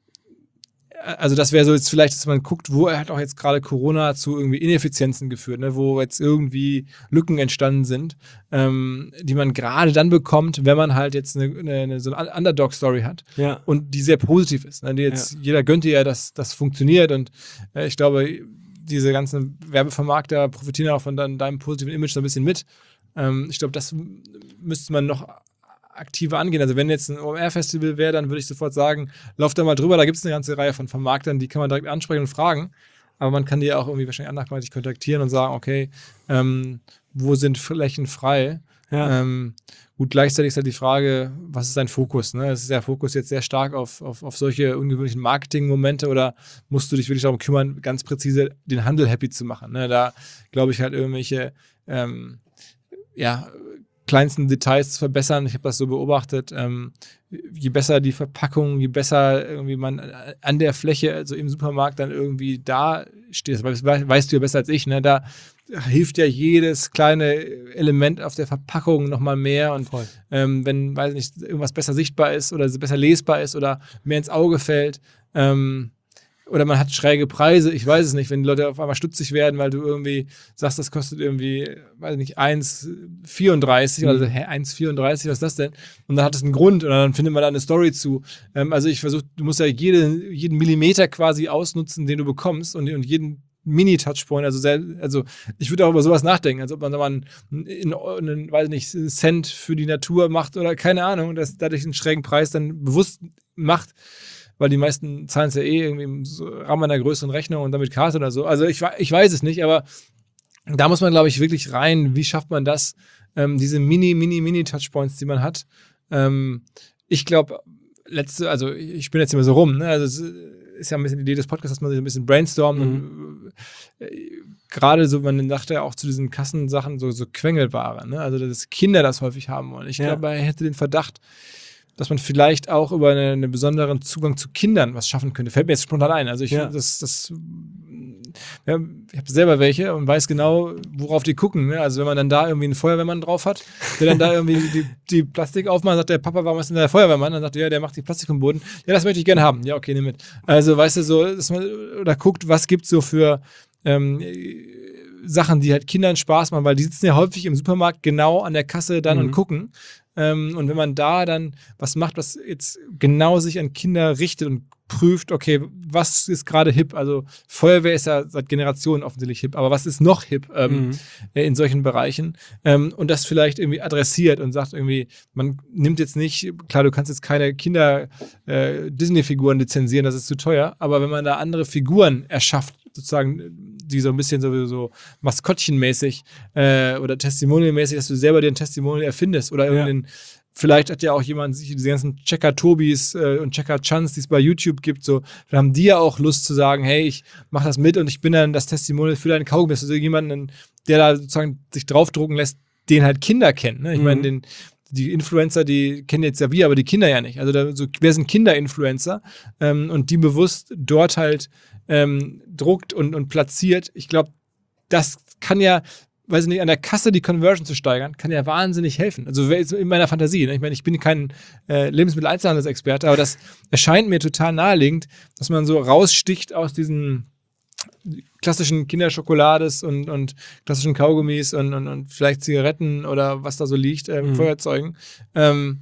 also das wäre so jetzt vielleicht, dass man guckt, wo hat auch jetzt gerade Corona zu irgendwie Ineffizienzen geführt, ne? Wo jetzt irgendwie Lücken entstanden sind, ähm, die man gerade dann bekommt, wenn man halt jetzt eine, eine, eine so eine Underdog-Story hat Ja. und die sehr positiv ist. Ne? Die jetzt, Ja. Jeder gönnt dir ja, dass das funktioniert und äh, ich glaube, diese ganzen Werbevermarkter profitieren auch von dein, deinem positiven Image so ein bisschen mit. Ähm, ich glaube, das m- müsste man noch aktiver angehen. Also wenn jetzt ein O M R-Festival wäre, dann würde ich sofort sagen, lauf da mal drüber, da gibt es eine ganze Reihe von Vermarktern, die kann man direkt ansprechen und fragen. Aber man kann die auch irgendwie wahrscheinlich anderweitig kontaktieren und sagen, okay, ähm, wo sind Flächen frei? Ja. Ähm, gut, gleichzeitig ist halt die Frage, was ist dein Fokus? Ne? Ist der Fokus jetzt sehr stark auf, auf, auf solche ungewöhnlichen Marketing-Momente oder musst du dich wirklich darum kümmern, ganz präzise den Handel happy zu machen? Ne? Da glaube ich halt irgendwelche ähm, ja, kleinsten Details zu verbessern. Ich habe das so beobachtet. Ähm, je besser die Verpackung, je besser irgendwie man an der Fläche, also im Supermarkt dann irgendwie da steht, das weißt, weißt du ja besser als ich, ne? Da hilft ja jedes kleine Element auf der Verpackung nochmal mehr und Voll. ähm, wenn, weiß nicht, irgendwas besser sichtbar ist oder besser lesbar ist oder mehr ins Auge fällt, ähm, oder man hat schräge Preise, ich weiß es nicht, wenn die Leute auf einmal stutzig werden, weil du irgendwie sagst, das kostet irgendwie, weiß ich nicht, eins vierunddreißig Mhm. oder so, hä, eins vierunddreißig, was ist das denn? Und dann hat es einen Grund und dann findet man da eine Story zu. Ähm, also ich versuche, du musst ja jede, jeden Millimeter quasi ausnutzen, den du bekommst und, und jeden Mini-Touchpoint, also, sehr, also ich würde auch über sowas nachdenken, als ob man da mal einen, einen, einen, weiß nicht, einen Cent für die Natur macht oder keine Ahnung, dass dadurch einen schrägen Preis dann bewusst macht, weil die meisten zahlen es ja eh irgendwie im so Rahmen einer größeren Rechnung und damit Karte oder so. Also ich, ich weiß es nicht, aber da muss man, glaube ich, wirklich rein, wie schafft man das, ähm, diese Mini, Mini, Mini-Touchpoints, die man hat. Ähm, ich glaube, letzte, also ich bin jetzt immer so rum, ne? Also es ist ja ein bisschen die Idee des Podcasts, dass man sich ein bisschen brainstormt Mhm. und äh, gerade so, man dachte ja auch zu diesen Kassensachen so, so Quengelware, ne? Also dass Kinder das häufig haben wollen. Ich Ja. glaube, er hätte den Verdacht, dass man vielleicht auch über einen, einen besonderen Zugang zu Kindern was schaffen könnte. Fällt mir jetzt spontan ein. Also ich, Ja. das, das, ja, ich habe selber welche und weiß genau, worauf die gucken. Ne? Also wenn man dann da irgendwie einen Feuerwehrmann drauf hat, der dann da irgendwie die, die Plastik aufmacht, sagt der Papa, warum ist denn der Feuerwehrmann? Dann sagt er, ja, der macht die Plastik vom Boden. Ja, das möchte ich gerne haben. Ja, okay, nimm mit. Also weißt du, so, dass man oder guckt, was gibt's so für ähm, Sachen, die halt Kindern Spaß machen, weil die sitzen ja häufig im Supermarkt genau an der Kasse dann Mhm. und gucken. Ähm, und wenn man da dann was macht, was jetzt genau sich an Kinder richtet und prüft, okay, was ist gerade hip? Also Feuerwehr ist ja seit Generationen offensichtlich hip, aber was ist noch hip ähm, Mhm. in solchen Bereichen? Ähm, und das vielleicht irgendwie adressiert und sagt irgendwie, man nimmt jetzt nicht, klar, du kannst jetzt keine Kinder äh, Disney-Figuren lizenzieren, das ist zu teuer, aber wenn man da andere Figuren erschafft, sozusagen, die so ein bisschen so, so Maskottchenmäßig äh, oder Testimonial-mäßig, dass du selber dir ein Testimonial erfindest oder irgendeinen, vielleicht hat ja auch jemand sich diese ganzen Checker-Tobis äh, und Checker-Chans, die es bei YouTube gibt, so, dann haben die ja auch Lust zu sagen, hey, ich mach das mit und ich bin dann das Testimonial für deinen Kaugummi. Also jemanden, der da sozusagen sich draufdrucken lässt, den halt Kinder kennen. Ne? Ich Mhm. meine, den die Influencer, die kennen jetzt ja wir, aber die Kinder ja nicht. Also da, so, wer sind Kinder-Influencer? Ähm, und die bewusst dort halt ähm, druckt und, und platziert. Ich glaube, das kann ja, weiß ich nicht, an der Kasse die Conversion zu steigern, kann ja wahnsinnig helfen. Also in meiner Fantasie. Ne? Ich meine, ich bin kein äh, Lebensmittel-Einzelhandelsexperte, aber das erscheint mir total naheliegend, dass man so raussticht aus diesen klassischen Kinderschokolades und, und klassischen Kaugummis und, und, und vielleicht Zigaretten oder was da so liegt, äh, Mhm. Feuerzeugen, ähm,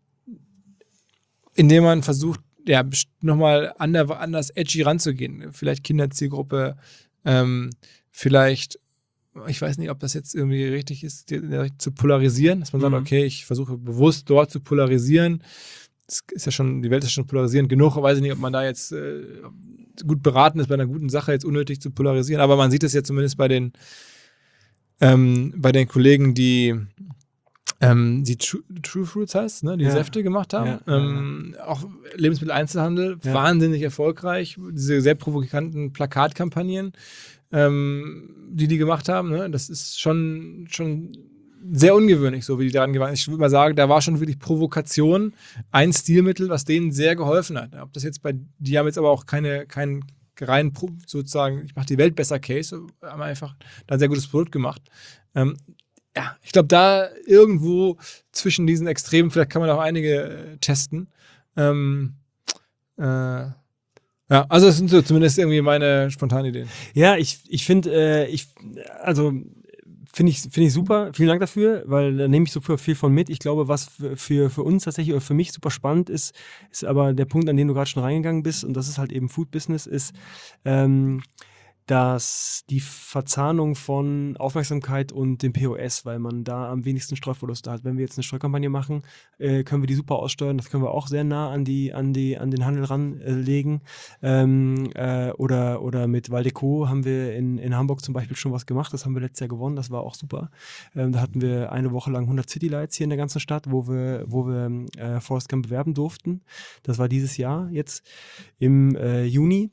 indem man versucht, ja, nochmal ander, anders edgy ranzugehen. Vielleicht Kinderzielgruppe, ähm, vielleicht, ich weiß nicht, ob das jetzt irgendwie richtig ist, die, die, zu polarisieren, dass man sagt, Mhm. okay, ich versuche bewusst dort zu polarisieren. Das ist ja schon, die Welt ist schon polarisierend genug, weiß ich nicht, ob man da jetzt äh, gut beraten ist, bei einer guten Sache jetzt unnötig zu polarisieren, aber man sieht es ja zumindest bei den ähm, bei den Kollegen, die ähm, die True, True Fruits heißt, ne, die Ja. Säfte gemacht haben. Ja, ja, ähm, Auch Lebensmitteleinzelhandel, Ja. wahnsinnig erfolgreich. Diese sehr provokanten Plakatkampagnen, ähm, die die gemacht haben, ne, das ist schon, schon sehr ungewöhnlich, so wie die daran gewandt. Ich würde mal sagen, da war schon wirklich Provokation ein Stilmittel, was denen sehr geholfen hat. Ob das jetzt bei, die haben jetzt aber auch keine, keinen rein sozusagen, ich mache die Welt besser Case, haben einfach da ein sehr gutes Produkt gemacht. Ähm, ja, ich glaube, da irgendwo zwischen diesen Extremen, vielleicht kann man auch einige äh, testen. Ähm, äh, ja, also das sind so zumindest irgendwie meine spontanen Ideen. Ja, ich, ich finde, äh, ich, also finde ich, finde ich super. Vielen Dank dafür, weil da nehme ich super viel von mit. Ich glaube, was für, für, für uns tatsächlich oder für mich super spannend ist, ist aber der Punkt, an den du gerade schon reingegangen bist, und das ist halt eben Food Business, ist, ähm, dass die Verzahnung von Aufmerksamkeit und dem P O S, weil man da am wenigsten Streuverluste hat. Wenn wir jetzt eine Streukampagne machen, äh, können wir die super aussteuern. Das können wir auch sehr nah an die, an die, an den Handel ranlegen. Äh, ähm, äh, oder, oder mit Valdeco haben wir in, in Hamburg zum Beispiel schon was gemacht. Das haben wir letztes Jahr gewonnen. Das war auch super. Ähm, da hatten wir eine Woche lang hundert City Lights hier in der ganzen Stadt, wo wir, wo wir äh, Forest Gump bewerben durften. Das war dieses Jahr jetzt im äh, Juni.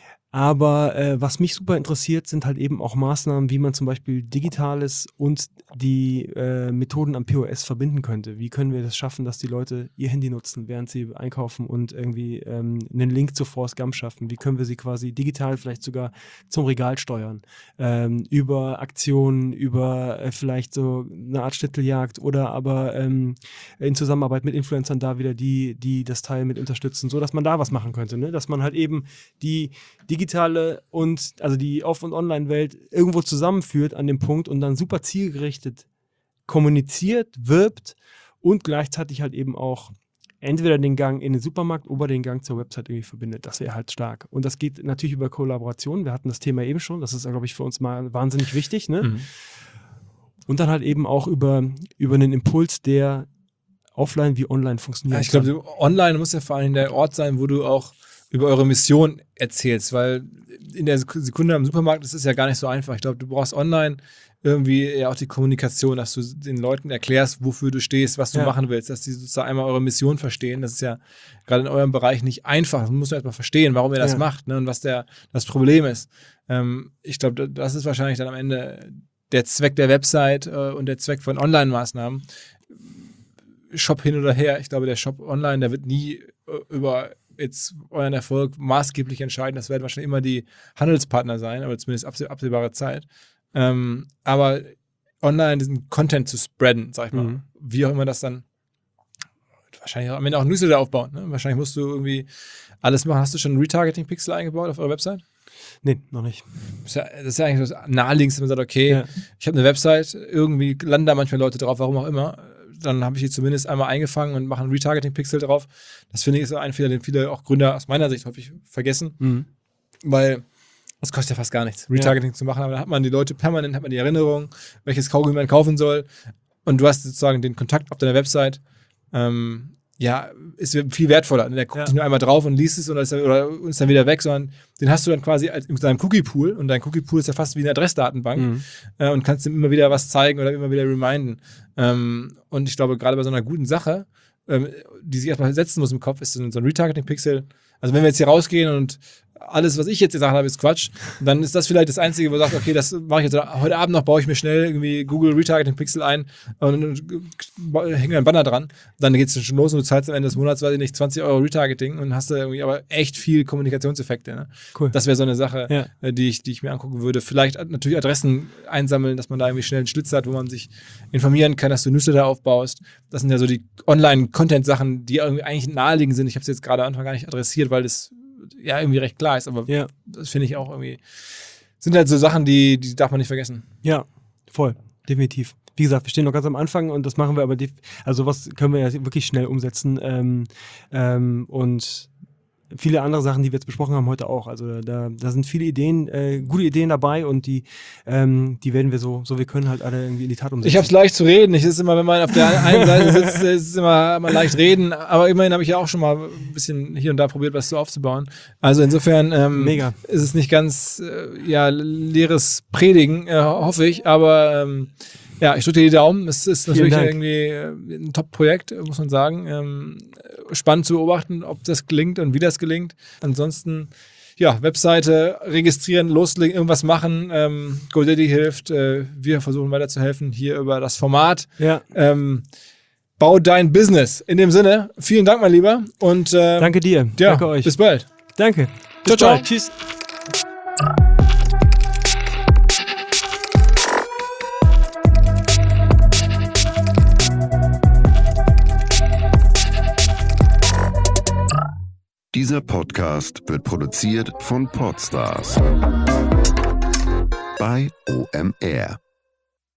Aber äh, was mich super interessiert, sind halt eben auch Maßnahmen, wie man zum Beispiel Digitales und die äh, Methoden am P O S verbinden könnte. Wie können wir das schaffen, dass die Leute ihr Handy nutzen, während sie einkaufen und irgendwie ähm, einen Link zu Forest Gump schaffen? Wie können wir sie quasi digital vielleicht sogar zum Regal steuern? Ähm, über Aktionen, über äh, vielleicht so eine Art Schnitzeljagd oder aber ähm, in Zusammenarbeit mit Influencern da wieder, die, die das Teil mit unterstützen, so dass man da was machen könnte, ne? Dass man halt eben die digitale und also die Off- und Online-Welt irgendwo zusammenführt an dem Punkt und dann super zielgerichtet kommuniziert, wirbt und gleichzeitig halt eben auch entweder den Gang in den Supermarkt oder den Gang zur Website irgendwie verbindet. Das wäre halt stark. Und das geht natürlich über Kollaboration. Wir hatten das Thema eben schon. Das ist, glaube ich, für uns mal wahnsinnig wichtig. Ne? Mhm. Und dann halt eben auch über, über einen Impuls, der offline wie online funktioniert. Ja, ich glaube, online muss ja vor allem der Ort sein, wo du auch über eure Mission erzählst, weil in der Sekunde am Supermarkt ist es ja gar nicht so einfach. Ich glaube, du brauchst online irgendwie ja auch die Kommunikation, dass du den Leuten erklärst, wofür du stehst, was du ja. machen willst, dass die sozusagen einmal eure Mission verstehen. Das ist ja gerade in eurem Bereich nicht einfach. Das muss man erstmal verstehen, warum ihr das ja. macht, ne, und was der, das Problem ist. Ähm, ich glaube, das ist wahrscheinlich dann am Ende der Zweck der Website äh, und der Zweck von Online-Maßnahmen. Shop hin oder her. Ich glaube, der Shop online, der wird nie äh, über jetzt euren Erfolg maßgeblich entscheiden. Das werden wahrscheinlich immer die Handelspartner sein, aber zumindest abseh- absehbare Zeit. Ähm, aber online diesen Content zu spreaden, sag ich mal, mhm. wie auch immer das dann wahrscheinlich am Ende auch ein Newsletter aufbauen. Ne? Wahrscheinlich musst du irgendwie alles machen. Hast du schon einen Retargeting-Pixel eingebaut auf eurer Website? Nee, noch nicht. Das ist ja, das ist ja eigentlich das Naheliegendste, wenn man sagt, okay, ja. ich habe eine Website, irgendwie landen da manchmal Leute drauf, warum auch immer. Dann habe ich die zumindest einmal eingefangen und mache einen Retargeting-Pixel drauf. Das finde ich ist ein Fehler, den viele auch Gründer aus meiner Sicht häufig vergessen, mhm. weil das kostet ja fast gar nichts, Retargeting ja. zu machen, aber dann hat man die Leute permanent, hat man die Erinnerung, welches Kaugummi man kaufen soll, und du hast sozusagen den Kontakt auf deiner Website. Ähm, ja, ist viel wertvoller. Der guckt ja. nicht nur einmal drauf und liest es und ist, dann, oder ist dann wieder weg, sondern den hast du dann quasi als, in deinem Cookie-Pool, und dein Cookie-Pool ist ja fast wie eine Adressdatenbank, mhm. äh, und kannst ihm immer wieder was zeigen oder immer wieder reminden. Ähm, und ich glaube, gerade bei so einer guten Sache, ähm, die sich erstmal setzen muss im Kopf, ist so ein, so ein Retargeting-Pixel. Also wenn wir jetzt hier rausgehen und alles, was ich jetzt gesagt habe, ist Quatsch, dann ist das vielleicht das Einzige, wo man sagt, okay, das mache ich jetzt heute Abend noch, baue ich mir schnell irgendwie Google Retargeting Pixel ein und, und, und hänge einen Banner dran. Dann geht es schon los und du zahlst am Ende des Monats, weiß ich nicht, zwanzig Euro Retargeting und hast da irgendwie aber echt viel Kommunikationseffekte. Ne? Cool. Das wäre so eine Sache, ja. die, ich, die ich mir angucken würde. Vielleicht natürlich Adressen einsammeln, dass man da irgendwie schnell einen Schlitz hat, wo man sich informieren kann, dass du Newsletter aufbaust. Das sind ja so die Online-Content-Sachen, die irgendwie eigentlich naheliegend sind. Ich habe es jetzt gerade am Anfang gar nicht adressiert, weil das ja irgendwie recht klar ist, aber ja. das finde ich auch irgendwie, sind halt so Sachen, die, die darf man nicht vergessen. Ja, voll, definitiv. Wie gesagt, wir stehen noch ganz am Anfang und das machen wir aber, def- also sowas können wir ja wirklich schnell umsetzen ähm, ähm, und viele andere Sachen, die wir jetzt besprochen haben, heute auch. Also da, da sind viele Ideen, äh, gute Ideen dabei und die, ähm, die werden wir so, so wir können halt alle irgendwie in die Tat umsetzen. Ich habe es leicht zu reden. Ich ist immer, wenn man auf der einen Seite sitzt, ist es immer, immer leicht reden. Aber immerhin habe ich ja auch schon mal ein bisschen hier und da probiert, was so aufzubauen. Also insofern ähm, Mega. ist es nicht ganz äh, ja, leeres Predigen, äh, hoffe ich. Aber ähm, ja, ich drücke dir die Daumen. Es ist natürlich irgendwie ein Top-Projekt, muss man sagen. Ähm, spannend zu beobachten, ob das gelingt und wie das gelingt. Ansonsten, ja, Webseite registrieren, loslegen, irgendwas machen. Ähm, GoDaddy hilft. Äh, wir versuchen weiterzuhelfen hier über das Format. Ja. Ähm, bau dein Business. In dem Sinne, vielen Dank, mein Lieber. Und, äh, danke dir. Ja, danke euch. Bis bald. Danke. Bis ciao, bald. ciao. Tschüss. Dieser Podcast wird produziert von Podstars bei O M R.